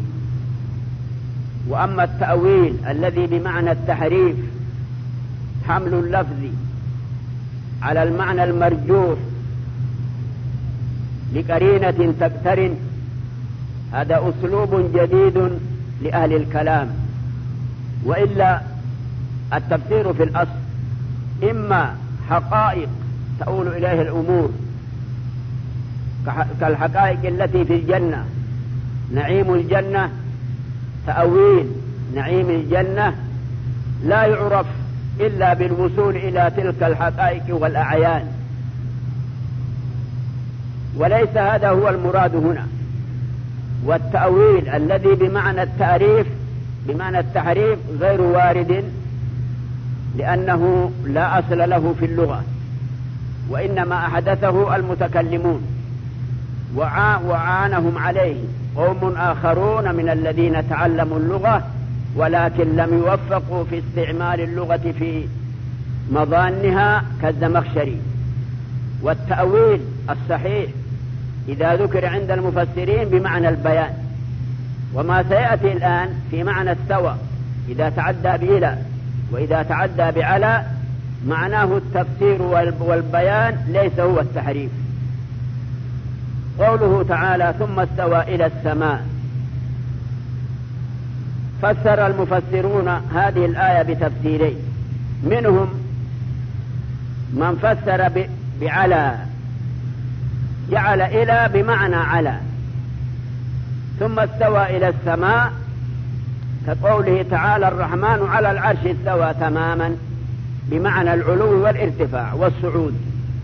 وأما التأويل الذي بمعنى التحريف حمل اللفظ على المعنى المرجوح لقرينة تقترن، هذا أسلوب جديد لأهل الكلام. وإلا التفسير في الأصل إما حقائق تؤول إليه الأمور كالحقائق التي في الجنة، نعيم الجنة، تأويل نعيم الجنة لا يعرف إلا بالوصول إلى تلك الحقائق والأعيان، وليس هذا هو المراد هنا. والتأويل الذي بمعنى التعريف بمعنى التحريف غير وارد، لأنه لا أصل له في اللغة، وإنما أحدثه المتكلمون وعانهم عليه قوم آخرون من الذين تعلموا اللغة ولكن لم يوفقوا في استعمال اللغة في مظانها كالزمخشري. والتأويل الصحيح إذا ذكر عند المفسرين بمعنى البيان، وما سيأتي الآن في معنى استوى إذا تعدى بإلى وإذا تعدى بعلى معناه التفسير والبيان ليس هو التحريف. قوله تعالى ثم استوى إلى السماء، فسر المفسرون هذه الآية بتفسيرين، منهم من فسر بعلى، جعل إلى بمعنى على، ثم استوى إلى السماء كقوله تعالى الرحمن على العرش استوى تماما، بمعنى العلو والارتفاع والصعود.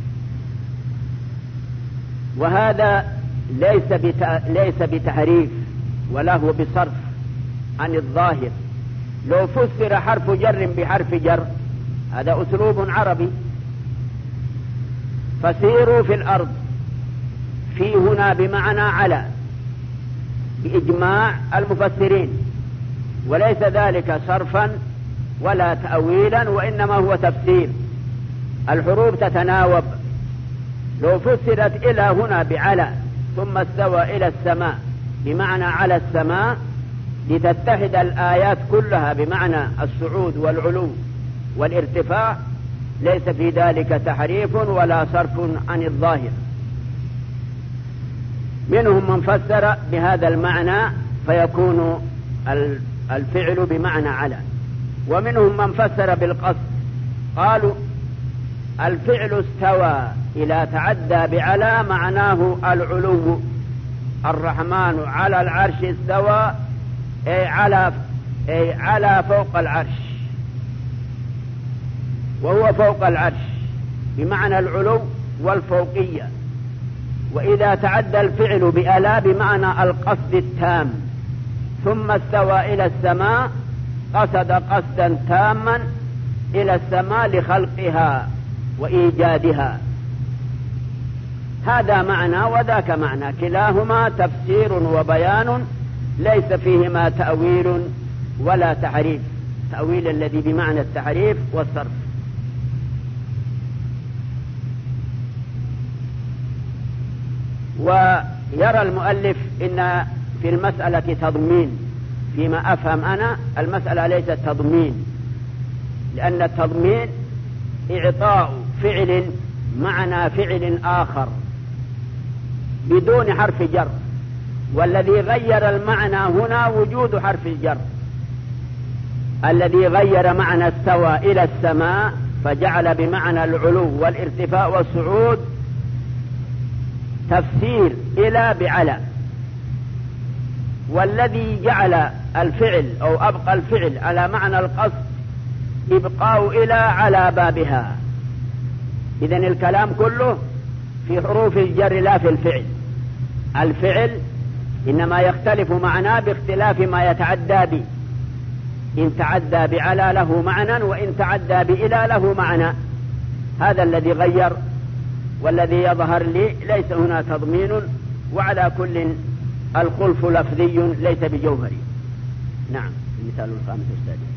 وهذا ليس بت... ليس بتحريف ولا هو بصرف عن الظاهر. لو فسر حرف جر بحرف جر هذا أسلوب عربي. فسيروا في الأرض في هنا بمعنى على بإجماع المفسرين، وليس ذلك صرفا ولا تأويلا، وإنما هو تفسير. الحروف تتناوب. لو فسرت إلى هنا بعلى ثم استوى إلى السماء بمعنى على السماء لتتحد الآيات كلها بمعنى الصعود والعلو والارتفاع، ليس في ذلك تحريف ولا صرف عن الظاهر. منهم من فسر بهذا المعنى فيكون الفعل بمعنى على، ومنهم من فسر بالقصد. قالوا الفعل استوى إلى تعدى بعلى معناه العلو. الرحمن على العرش استوى أي على, أي على فوق العرش، وهو فوق العرش بمعنى العلو والفوقية. وإذا تعدى الفعل بألا بمعنى القصد التام، ثم استوى إلى السماء قصد قصدا تاما إلى السماء لخلقها وإيجادها. هذا معنى وذاك معنى، كلاهما تفسير وبيان، ليس فيهما تأويل ولا تحريف، تأويل الذي بمعنى التحريف والصرف. ويرى المؤلف إن في المسألة تضمين. فيما أفهم أنا المسألة ليست تضمين، لأن التضمين إعطاء فعل معنى فعل آخر بدون حرف جر، والذي غير المعنى هنا وجود حرف الجر. الذي غير معنى استوى إلى السماء فجعل بمعنى العلو والارتفاع والصعود تفسير إلى بعلى، والذي جعل الفعل أو أبقى الفعل على معنى القصد إبقاء إلى على بابها. إذن الكلام كله في حروف الجر لا في الفعل. الفعل إنما يختلف معناه باختلاف ما يتعدى به. إن تعدى بعلى له معنى، وإن تعدى بإلى له معنى. هذا الذي غير، والذي يظهر لي ليس هنا تضمين، وعلى كل الخلف لفظي ليس بجوهري. نعم. المثال الخامس والسادس.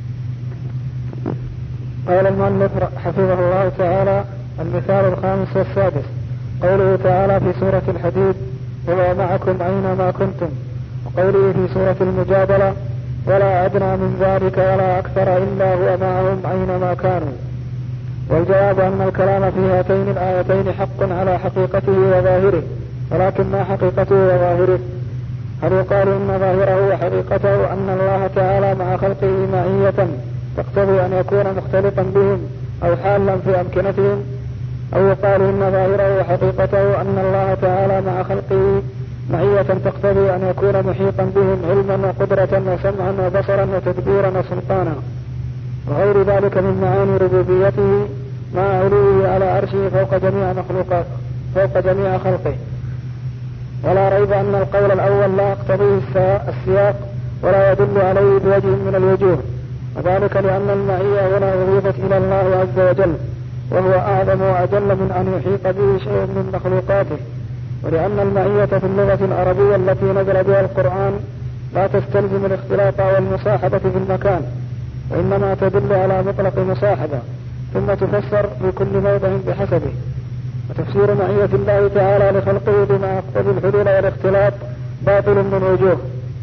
قال المؤلف حفظه الله تعالى: المثال الخامس والسادس قوله تعالى في سورة الحديد: وهو معكم أينما كنتم، وقوله في سورة المجادلة: ولا أدنى من ذلك ولا أكثر إلا هو معهم أينما كانوا. والجواب أن الكلام في هاتين الآيتين حق على حقيقته وظاهره، ولكن ما حقيقته وظاهره؟ هل يقال إن ظاهره وحقيقته أن الله تعالى مع خلقه معية تقتضي أن يكون مختلطا بهم أو حالا في أمكنتهم، أو يقال إن ظاهره وحقيقته أن الله تعالى مع خلقه معية تقتضي أن يكون محيطا بهم علما وقدرة وسمعا وبصرا وتدبيرا وسلطانا وغير ذلك من معاني ربوبيته مع علوه على عرشه فوق جميع مخلوقات فوق جميع خلقه؟ ولا ريب أن القول الأول لا يقتضيه السياق ولا يدل عليه بوجه من الوجوه، وذلك لأن المعية هنا أضيفت إلى الله عز وجل، وهو أعظم وأجل من أن يحيط به شيء من مخلوقاته، ولأن المعية في اللغة العربية التي نزل بها القرآن لا تستلزم الاختلاط والمصاحبة في المكان، وإنما تدل على مطلق مصاحبة، ثم تفسر في كل موضع بحسبه. وتفسير معية الله تعالى لخلقه بما يقتضي الحلول والاختلاط باطل من وجوه.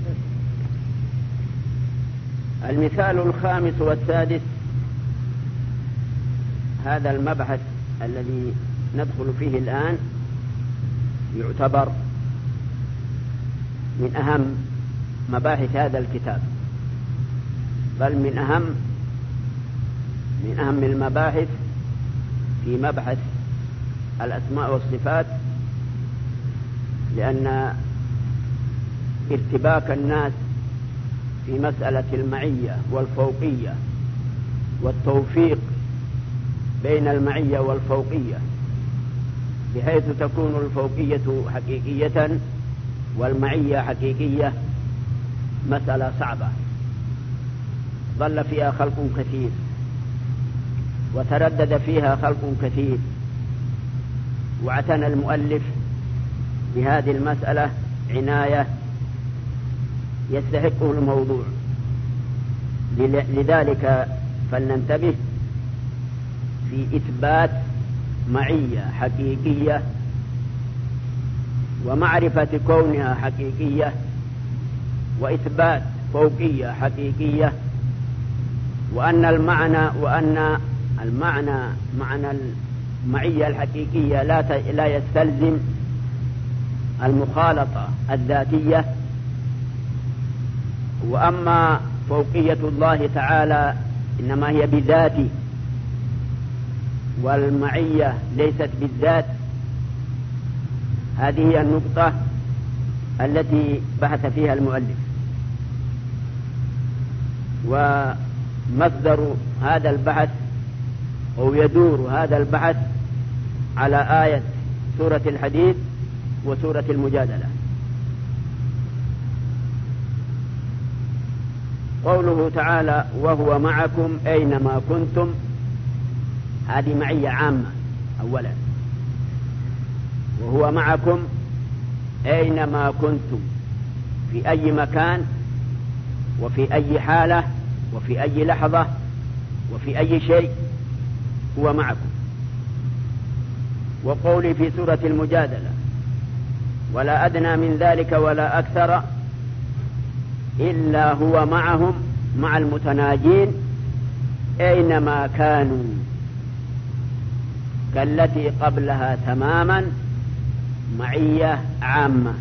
المثال الخامس والسادس، هذا المبحث الذي ندخل فيه الآن يعتبر من أهم مباحث هذا الكتاب، بل من أهم من أهم المباحث في مبحث الأسماء والصفات، لأن ارتباك الناس في مسألة المعية والفوقية والتوفيق بين المعية والفوقية، بحيث تكون الفوقية حقيقية والمعية حقيقية، مسألة صعبة ظل فيها خلق كثير وتردد فيها خلق كثير، واعتنى المؤلف بهذه المسألة عناية يستحقه الموضوع. لذلك فلننتبه في إثبات معية حقيقية ومعرفة كونها حقيقية، وإثبات فوقية حقيقية، وأن المعنى وأن المعنى معنى المعية الحقيقية لا لا يستلزم المخالطة الذاتية. وأما فوقية الله تعالى إنما هي بذاته، والمعية ليست بالذات. هذه هي النقطة التي بحث فيها المؤلف. ومصدر هذا البحث أو يدور هذا البحث على آية سورة الحديد وسورة المجادلة. قوله تعالى وهو معكم أينما كنتم، هذه معية عامة أولا، وهو معكم أينما كنتم، في أي مكان وفي أي حالة وفي أي لحظة وفي أي شيء هو معكم. وقولي في سورة المجادلة ولا أدنى من ذلك ولا أكثر إلا هو معهم مع المتناجين أينما كانوا، كالتي قبلها تماما معية عامة.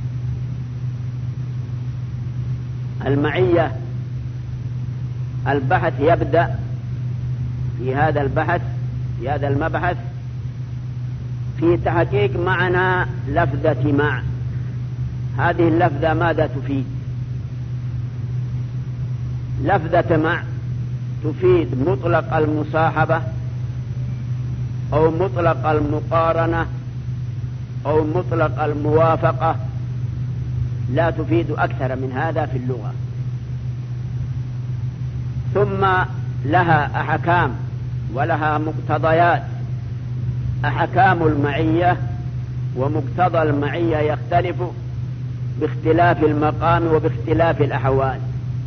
المعية البحث يبدأ في هذا البحث في هذا المبحث في تحقيق معنى لفظة مع. هذه اللفظة ماذا تفيد؟ لفظة مع تفيد مطلق المصاحبة أو مطلق المقارنة أو مطلق الموافقة، لا تفيد أكثر من هذا في اللغة. ثم لها أحكام ولها مقتضيات. أحكام المعية ومقتضى المعية يختلف باختلاف المقام وباختلاف الأحوال.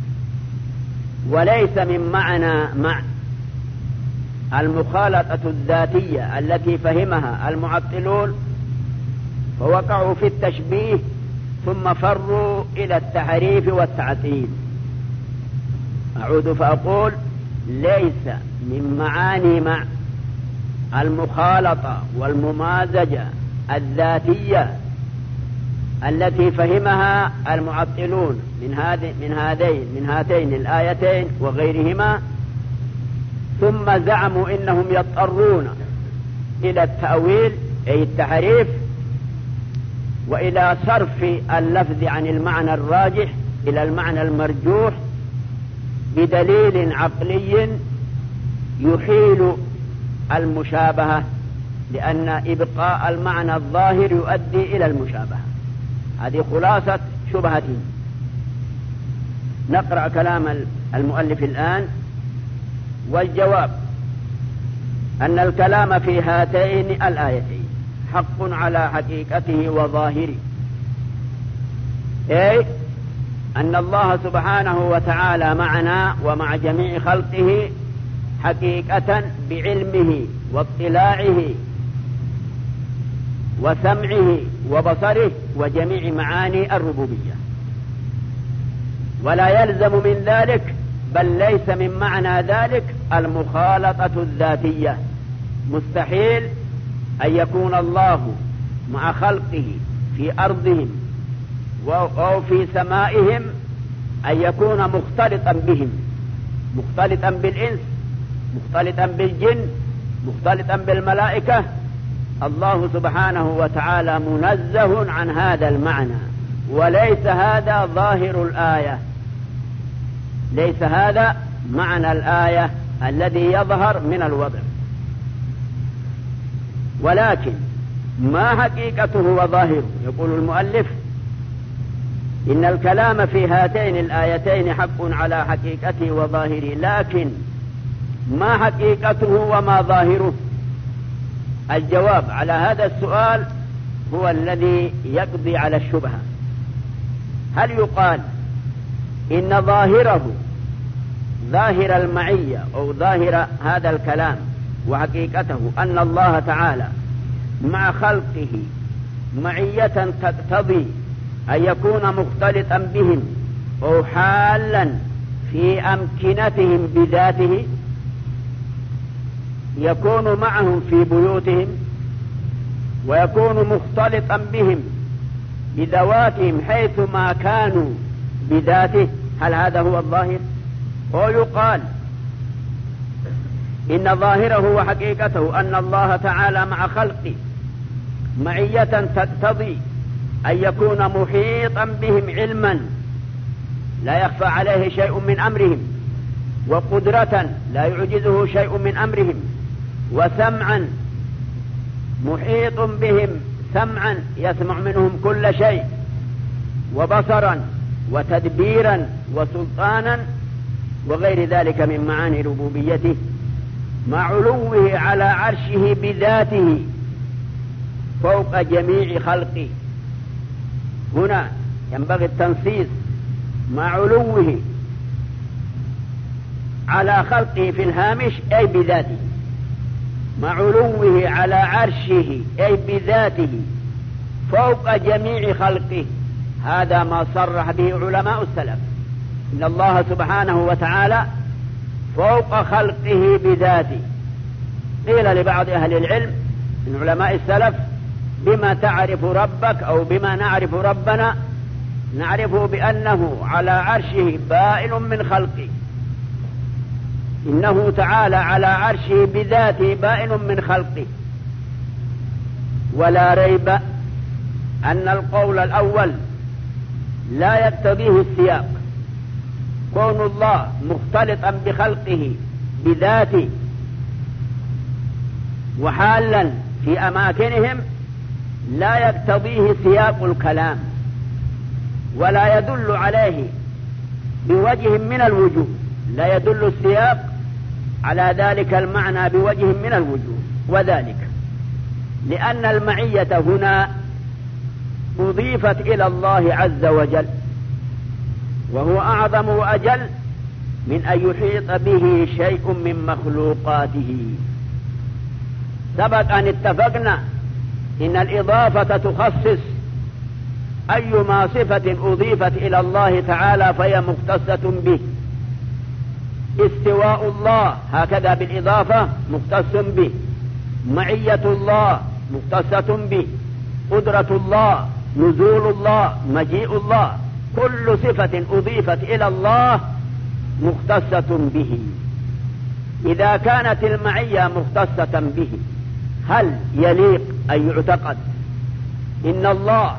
وليس من معنى مع المخالطة الذاتية التي فهمها المعطلون فوقعوا في التشبيه ثم فروا إلى التحريف والتعطيل. أعود فأقول ليس من معاني مع المخالطة والممازجة الذاتية التي فهمها المعطلون من هذه من هذين من هاتين الآيتين وغيرهما، ثم زعموا إنهم يضطرون إلى التأويل أي التحريف وإلى صرف اللفظ عن المعنى الراجح إلى المعنى المرجوح بدليل عقلي يحيل المشابهة، لأن إبقاء المعنى الظاهر يؤدي إلى المشابهة. هذه خلاصة شبهتهم. نقرأ كلام المؤلف الآن. والجواب أن الكلام في هاتين الآيتين حق على حقيقته وظاهره، أي أن الله سبحانه وتعالى معنا ومع جميع خلقه حقيقة بعلمه واطلاعه وسمعه وبصره وجميع معاني الربوبية. ولا يلزم من ذلك بل ليس من معنى ذلك المخالطة الذاتية. مستحيل أن يكون الله مع خلقه في أرضهم أو في سمائهم أن يكون مختلطا بهم، مختلطا بالإنس، مختلطا بالجن، مختلطا بالملائكة. الله سبحانه وتعالى منزه عن هذا المعنى، وليس هذا ظاهر الآية، ليس هذا معنى الآية الذي يظهر من الوضع. ولكن ما حقيقته وظاهره؟ يقول المؤلف إن الكلام في هاتين الآيتين حق على حقيقته وظاهره، لكن ما حقيقته وما ظاهره؟ الجواب على هذا السؤال هو الذي يقضي على الشبهة. هل يقال إن ظاهره ظاهر المعية أو ظاهر هذا الكلام وحقيقته أن الله تعالى مع خلقه معية تقتضي أن يكون مختلطا بهم أو حالا في أمكنتهم بذاته، يكون معهم في بيوتهم ويكون مختلطا بهم بذواتهم حيث ما كانوا بذاته؟ هل هذا هو الظاهر؟ أو يقال إن ظاهره وحقيقته أن الله تعالى مع خلقه معية تقتضي أن يكون محيطا بهم علما لا يخفى عليه شيء من أمرهم، وقدرة لا يعجزه شيء من أمرهم، وسمعا محيط بهم سمعا يسمع منهم كل شيء، وبصرا وتدبيرا وسلطانا وغير ذلك من معاني ربوبيته، مع علوه على عرشه بذاته فوق جميع خلقه. هنا ينبغي التنصيص: مع علوه على خلقه في الهامش أي بذاته، مع علوه على عرشه أي بذاته فوق جميع خلقه. هذا ما صرح به علماء السلف، إن الله سبحانه وتعالى فوق خلقه بذاته. قيل لبعض أهل العلم من علماء السلف: بما تعرف ربك أو بما نعرف ربنا؟ نعرفه بأنه على عرشه بائن من خلقه، إنه تعالى على عرشه بذاته بائن من خلقه. ولا ريب أن القول الأول لا يقتضيه السياق، كون الله مختلطا بخلقه بذاته وحالا في أماكنهم لا يقتضيه سياق الكلام، ولا يدل عليه بوجه من الوجوه، لا يدل السياق على ذلك المعنى بوجه من الوجوه، وذلك لأن المعية هنا أضيفت إلى الله عز وجل، وهو أعظم وأجل من أن يحيط به شيء من مخلوقاته. سبق أن اتفقنا إن الإضافة تخصص أيما صفة أضيفت إلى الله تعالى فهي مختصة به. استواء الله هكذا بالإضافة مختص به، معية الله مختصة به، قدرة الله، نزول الله، مجيء الله، كل صفة أضيفت إلى الله مختصة به. إذا كانت المعية مختصة به، هل يليق أن يعتقد إن الله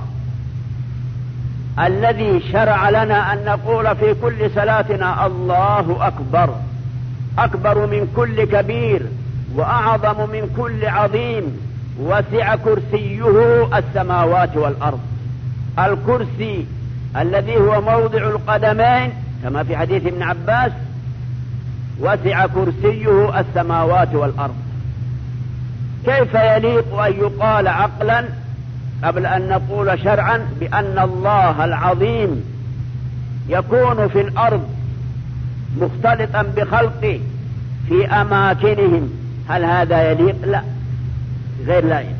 الذي شرع لنا أن نقول في كل صلاتنا الله أكبر، أكبر من كل كبير وأعظم من كل عظيم، وسع كرسيه السماوات والأرض، الكرسي الذي هو موضع القدمين كما في حديث ابن عباس، وسع كرسيه السماوات والأرض، كيف يليق أن يقال عقلا قبل أن نقول شرعا بأن الله العظيم يكون في الأرض مختلطا بخلقه في أماكنهم؟ هل هذا يليق؟ لا، غير لائق.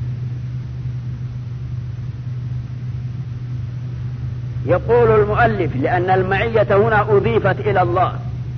يقول المؤلف: لأن المعية هنا أضيفت إلى الله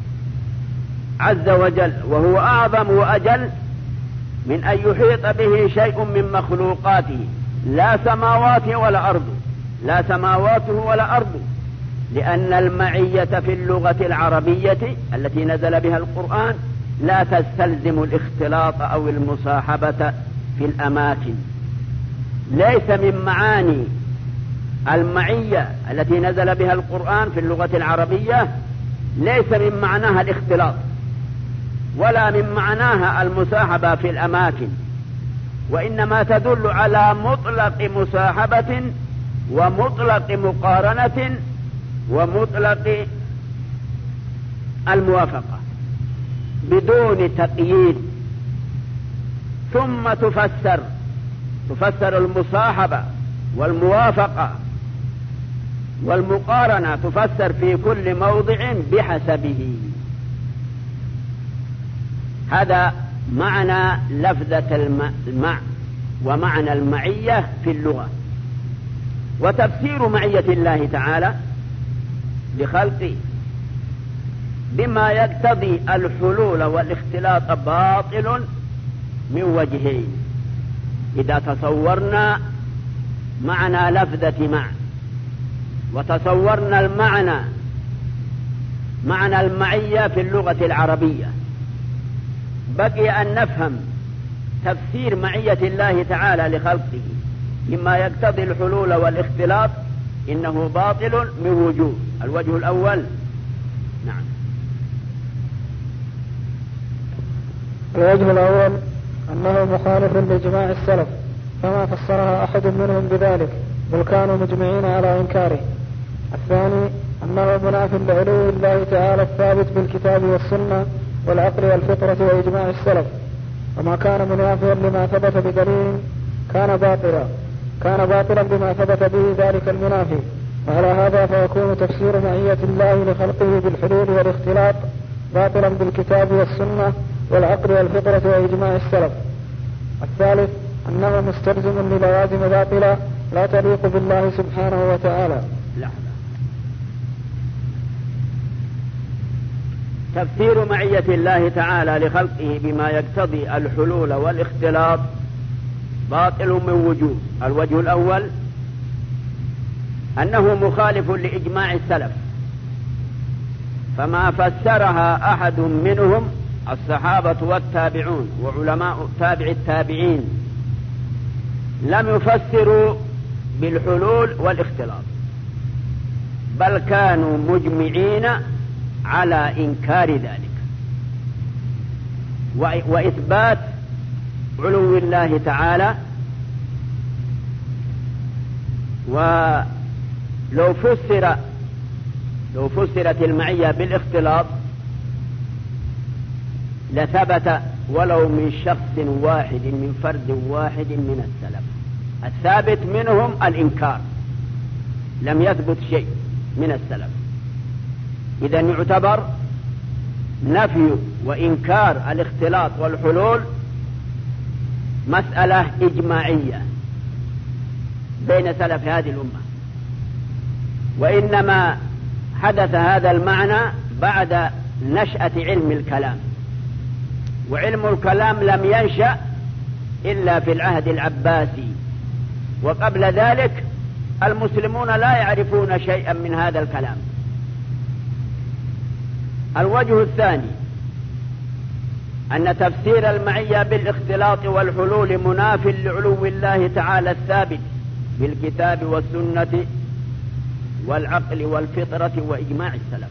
عز وجل، وهو أعظم وأجل من أن يحيط به شيء من مخلوقاته، لا سماوات ولا أرض، لا سماواته ولا أرض، لأن المعية في اللغة العربية التي نزل بها القرآن لا تستلزم الاختلاط أو المصاحبة في الأماكن. ليس من معاني المعية التي نزل بها القرآن في اللغة العربية، ليس من معناها الاختلاط ولا من معناها المصاحبة في الأماكن، وإنما تدل على مطلق مصاحبة ومطلق مقارنة ومطلق الموافقة بدون تقييد. ثم تفسر تفسر المصاحبة والموافقة والمقارنة تفسر في كل موضع بحسبه. هذا معنى لفظة المع ومعنى المعية في اللغة. وتفسير معية الله تعالى لخلقه بما يقتضي الحلول والاختلاط باطل من وجهين. إذا تصورنا معنى لفظة مع وتصورنا المعنى معنى المعية في اللغة العربية، بقي أن نفهم تفسير معية الله تعالى لخلقه مما يقتضي الحلول والاختلاط إنه باطل من وجوه. الوجه الأول نعم الوجه الأول أنه مخالف لإجماع السلف فما فسرها أحد منهم بذلك بل كانوا مجمعين على إنكاره. الثاني أنه مناف لعلو الله تعالى الثابت بالكتاب والسنة والعقل والفطرة وإجماع السلف، وما كان منافيا لما ثبت بدليل كان باطلا كان باطلا بما ثبت به ذلك المنافي. وعلى هذا فيكون تفسير معية الله لخلقه بالحلول والاختلاط باطلا بالكتاب والسنة والعقل والفطرة وإجماع السلف. الثالث أنه مستلزم للوازم باطلة لا تليق بالله سبحانه وتعالى. لحظة. تفسير معية الله تعالى لخلقه بما يقتضي الحلول والاختلاط باطل من وجوه. الوجه الأول أنه مخالف لإجماع السلف فما فسرها أحد منهم الصحابة والتابعون وعلماء تابع التابعين لم يفسروا بالحلول والاختلاط بل كانوا مجمعين على إنكار ذلك وإثبات علو الله تعالى. ولو فسر لو فسرت المعية بالاختلاط لثبت ولو من شخص واحد من فرد واحد من السلف. الثابت منهم الإنكار، لم يثبت شيء من السلف. إذن يعتبر نفي وإنكار الاختلاط والحلول مسألة إجماعية بين سلف هذه الأمة، وإنما حدث هذا المعنى بعد نشأة علم الكلام، وعلم الكلام لم ينشأ إلا في العهد العباسي، وقبل ذلك المسلمون لا يعرفون شيئا من هذا الكلام. الوجه الثاني أن تفسير المعية بالاختلاط والحلول مناف لعلو الله تعالى الثابت بالكتاب والسنة والعقل والفطرة وإجماع السلف.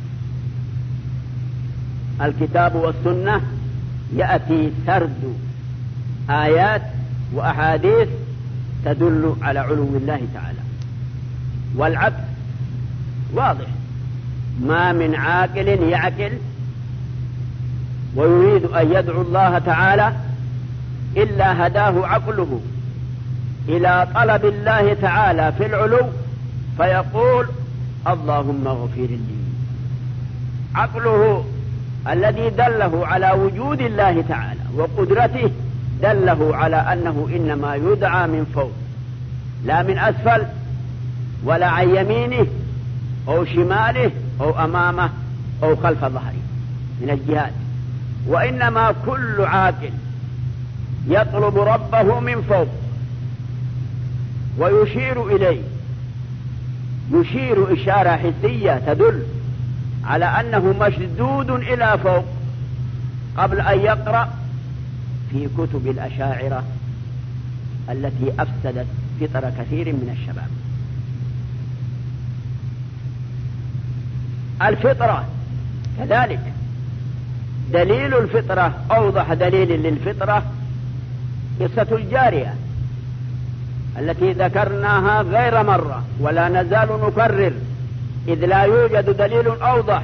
الكتاب والسنة يأتي سرد آيات وأحاديث تدل على علو الله تعالى، والعقل واضح، ما من عاقل يعقل ويريد أن يدعو الله تعالى إلا هداه عقله إلى طلب الله تعالى في العلو فيقول اللهم اغفر لي. عقله الذي دله على وجود الله تعالى وقدرته دله على أنه إنما يدعى من فوق لا من أسفل ولا عن يمينه أو شماله أو أمامه أو خلف ظهره من الجهات، وإنما كل عاقل يطلب ربه من فوق ويشير إليه، يشير إشارة حسية تدل على أنه مشدود إلى فوق قبل أن يقرأ في كتب الأشاعرة التي أفسدت فطر كثير من الشباب. الفطرة كذلك دليل الفطرة، أوضح دليل للفطرة قصة الجارية التي ذكرناها غير مرة ولا نزال نكرر، إذ لا يوجد دليل أوضح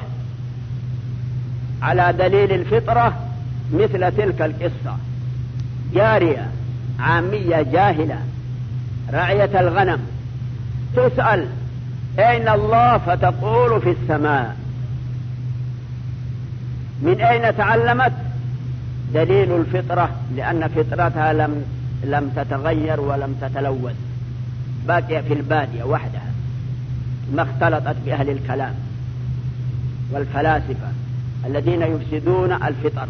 على دليل الفطرة مثل تلك القصة. جارية عامية جاهلة راعية الغنم تسأل أين الله فتقول في السماء. من أين تعلمت؟ دليل الفطرة، لأن فطرتها لم لم تتغير ولم تتلوث، باقية في البادية وحدها، ما اختلطت بأهل الكلام والفلاسفة الذين يفسدون الفطر.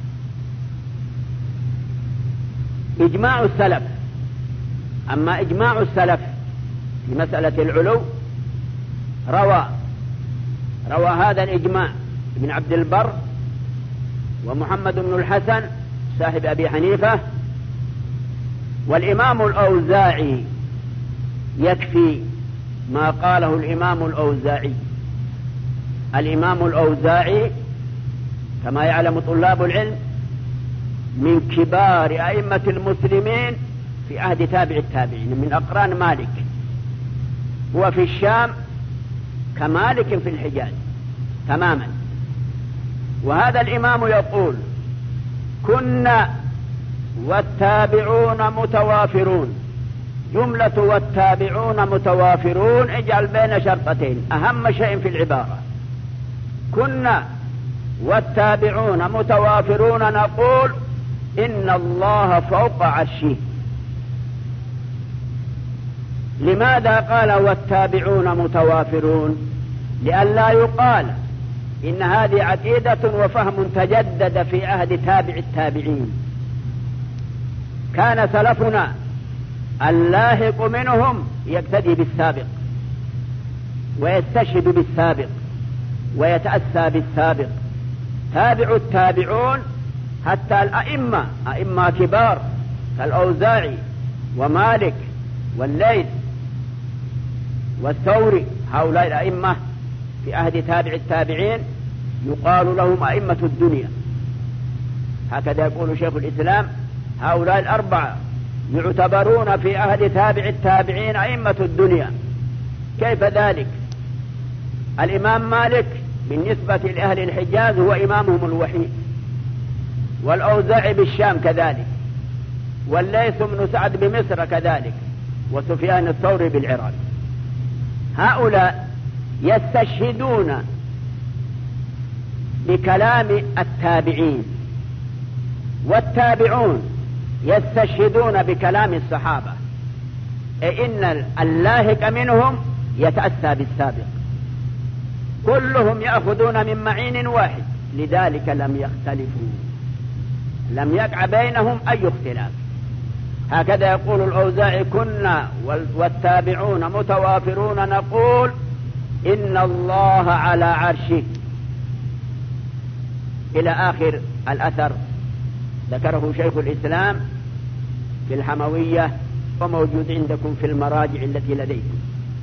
إجماع السلف، أما إجماع السلف في مسألة العلو روى روى هذا الإجماع ابن عبد البر ومحمد بن الحسن صاحب أبي حنيفة والإمام الأوزاعي. يكفي ما قاله الإمام الأوزاعي. الإمام الأوزاعي كما يعلم طلاب العلم من كبار أئمة المسلمين في عهد تابع التابعين، من أقران مالك، هو في الشام كمالك في الحجاز تماما. وهذا الإمام يقول: كنا والتابعون متوافرون. جملة والتابعون متوافرون اجعل بين شرطتين أهم شيء في العبارة. كنا والتابعون متوافرون نقول إن الله فوق عرشه. لماذا قال والتابعون متوافرون؟ لئلا يقال إن هذه عقيدة وفهم تجدد في عهد تابع التابعين. كان سلفنا اللاحق منهم يقتدي بالسابق ويستشهد بالسابق ويتأسى بالسابق. تابع التابعون حتى الأئمة، أئمة كبار كالأوزاعي ومالك والليث والثوري، هؤلاء الأئمة في عهد تابع التابعين يقال لهم أئمة الدنيا، هكذا يقول شيخ الإسلام. هؤلاء الأربعة يعتبرون في عهد تابع التابعين أئمة الدنيا. كيف ذلك؟ الإمام مالك بالنسبة لأهل الحجاز هو إمامهم الوحيد، والأوزاعي بالشام كذلك، والليث بن سعد بمصر كذلك، وسفيان الثوري بالعراق. هؤلاء يستشهدون بكلام التابعين، والتابعون يستشهدون بكلام الصحابة، أي إن اللاحق منهم يتأسى بالسابق. كلهم يأخذون من معين واحد، لذلك لم يختلفوا، لم يقع بينهم أي اختلاف. هكذا يقول الأوزاعي: كنا والتابعون متوافرون نقول إن الله على عرشه، إلى آخر الأثر. ذكره شيخ الإسلام في الحموية وموجود عندكم في المراجع التي لديكم.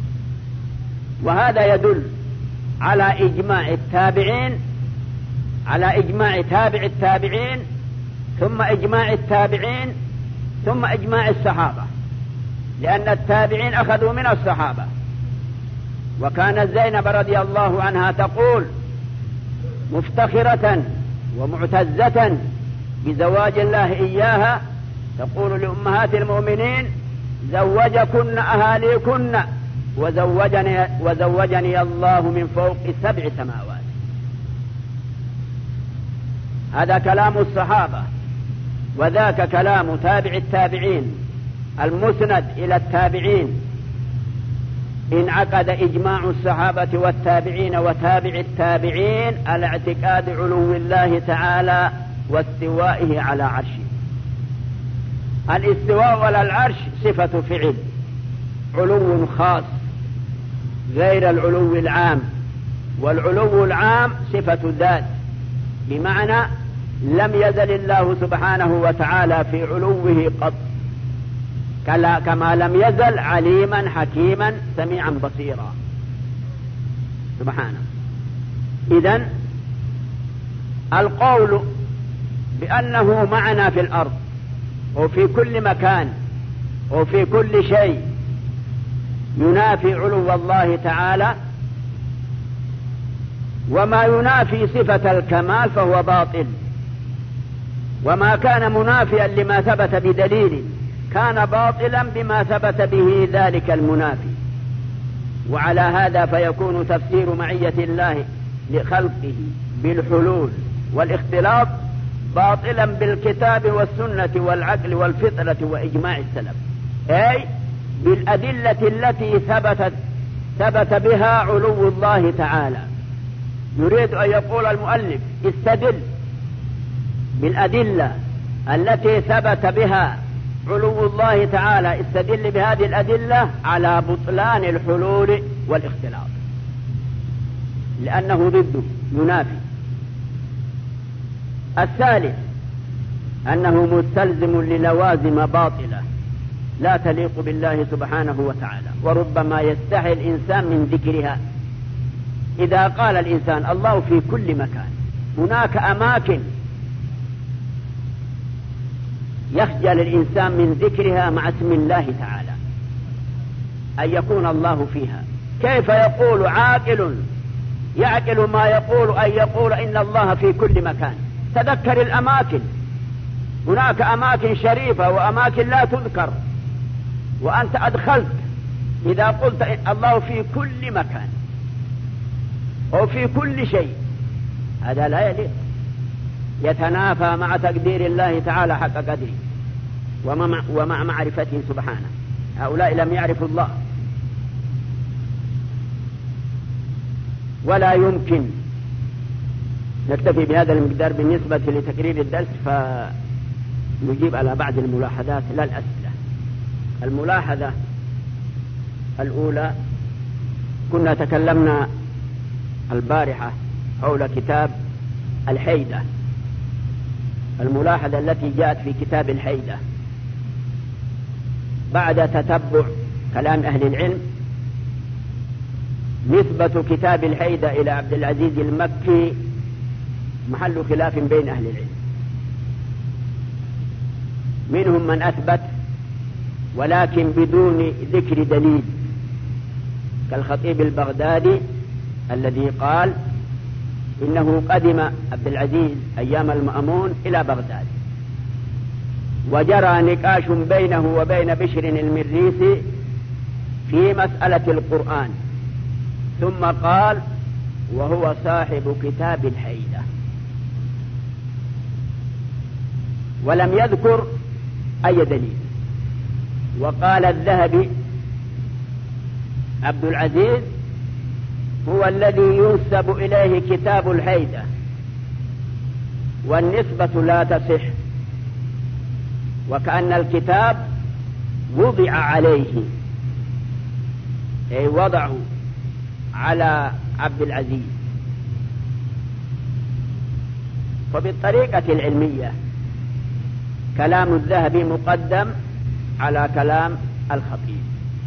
وهذا يدل على إجماع التابعين، على إجماع تابع التابعين، ثم إجماع التابعين، ثم إجماع الصحابة، لأن التابعين أخذوا من الصحابة. وكانت زينب رضي الله عنها تقول مفتخرة ومعتزة بزواج الله إياها، تقول لأمهات المؤمنين: زوجكن أهاليكن وزوجني, وزوجني الله من فوق سبع سماوات. هذا كلام الصحابة، وذاك كلام تابع التابعين المسند إلى التابعين. انعقد إجماع الصحابة والتابعين وتابع التابعين على اعتقاد علو الله تعالى واستوائه على عرشه. الاستواء على العرش صفة فعل، علو خاص غير العلو العام، والعلو العام صفة ذات، بمعنى لم يزل الله سبحانه وتعالى في علوه قط، كما لم يزل عليما حكيما سميعا بصيرا سبحانه. إذن القول بأنه معنا في الأرض وفي كل مكان وفي كل شيء ينافي علو الله تعالى، وما ينافي صفة الكمال فهو باطل، وما كان منافيا لما ثبت بدليل كان باطلا بما ثبت به ذلك المنافي. وعلى هذا فيكون تفسير معية الله لخلقه بالحلول والاختلاط باطلا بالكتاب والسنة والعقل والفطرة وإجماع السلف، أي بالأدلة التي ثبتت ثبت بها علو الله تعالى. يريد أن يقول المؤلف استدل بالأدلة التي ثبت بها علو الله تعالى، استدل بهذه الأدلة على بطلان الحلول والاختلاط، لأنه ضده ينافي. الثالث أنه مستلزم للوازم باطلة لا تليق بالله سبحانه وتعالى، وربما يستحي الإنسان من ذكرها. إذا قال الإنسان الله في كل مكان، هناك أماكن يخجل الإنسان من ذكرها مع اسم الله تعالى أن يكون الله فيها. كيف يقول عاقل يعقل ما يقول أن يقول إن الله في كل مكان؟ تذكر الأماكن، هناك أماكن شريفة وأماكن لا تذكر، وأنت أدخلت إذا قلت الله في كل مكان أو في كل شيء، هذا لا يليق، يتنافى مع تقدير الله تعالى حق قدره ومع, ومع معرفته سبحانه. هؤلاء لم يعرفوا الله. ولا يمكن نكتفي بهذا المقدار بالنسبة لتكرير الدرس، فنجيب على بعض الملاحظات لا الأسئلة. الملاحظة الأولى، كنا تكلمنا البارحة حول كتاب الحيدة، الملاحظة التي جاءت في كتاب الحيدة بعد تتبع كلام أهل العلم، نسبة كتاب الحيدة إلى عبد العزيز المكي محل خلاف بين أهل العلم، منهم من أثبت ولكن بدون ذكر دليل، كالخطيب البغدادي الذي قال إنه قدم عبد العزيز أيام المأمون إلى بغداد، وجرى نقاش بينه وبين بشر المريسي في مسألة القرآن، ثم قال وهو صاحب كتاب الحيدة، ولم يذكر أي دليل. وقال الذهبي عبد العزيز هو الذي ينسب إليه كتاب الحيدة، والنسبة لا تصح، وكأن الكتاب وضع عليه، أي وضعه على عبد العزيز. فبالطريقة العلمية كلام الذهبي مقدم على كلام الخطيب،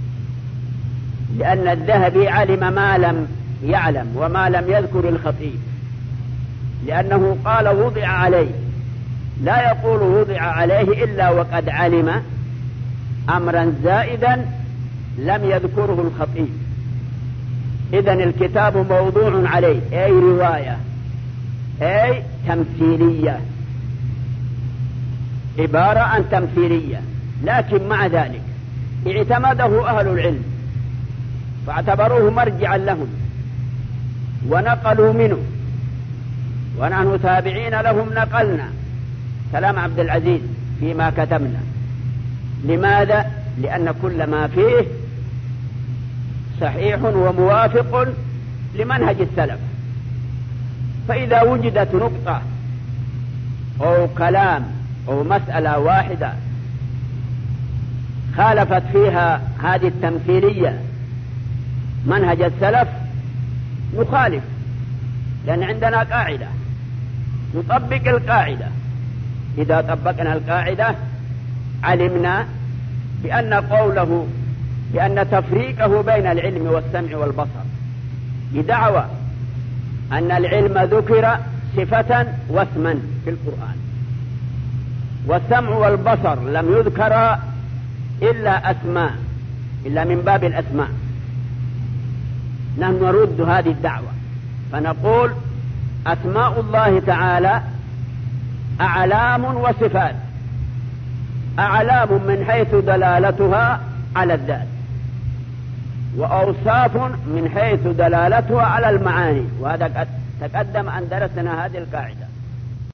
لأن الذهبي علم ما لم يعلم وما لم يذكر الخطيب، لأنه قال وضع عليه، لا يقول وضع عليه إلا وقد علم أمرا زائدا لم يذكره الخطيب. إذن الكتاب موضوع عليه، أي رواية أي تمثيلية، عبارة عن تمثيلية، لكن مع ذلك اعتمده أهل العلم فاعتبروه مرجعا لهم ونقلوا منه، ونحن تابعين لهم نقلنا كلام عبد العزيز فيما كتبنا. لماذا؟ لأن كل ما فيه صحيح وموافق لمنهج السلف، فإذا وجدت نقطة أو كلام أو مسألة واحدة خالفت فيها هذه التمثيلية منهج السلف نخالف، لأن عندنا قاعدة نطبق القاعدة. إذا طبقنا القاعدة علمنا بأن قوله بأن تفريقه بين العلم والسمع والبصر بدعوى أن العلم ذكر صفة واسما في القرآن، والسمع والبصر لم يذكر إلا أسماء، إلا من باب الأسماء. نحن نرد هذه الدعوة فنقول أسماء الله تعالى أعلام وصفات. أعلام من حيث دلالتها على الذات، وأوصاف من حيث دلالتها على المعاني، وهذا تقدم أن درسنا هذه القاعدة.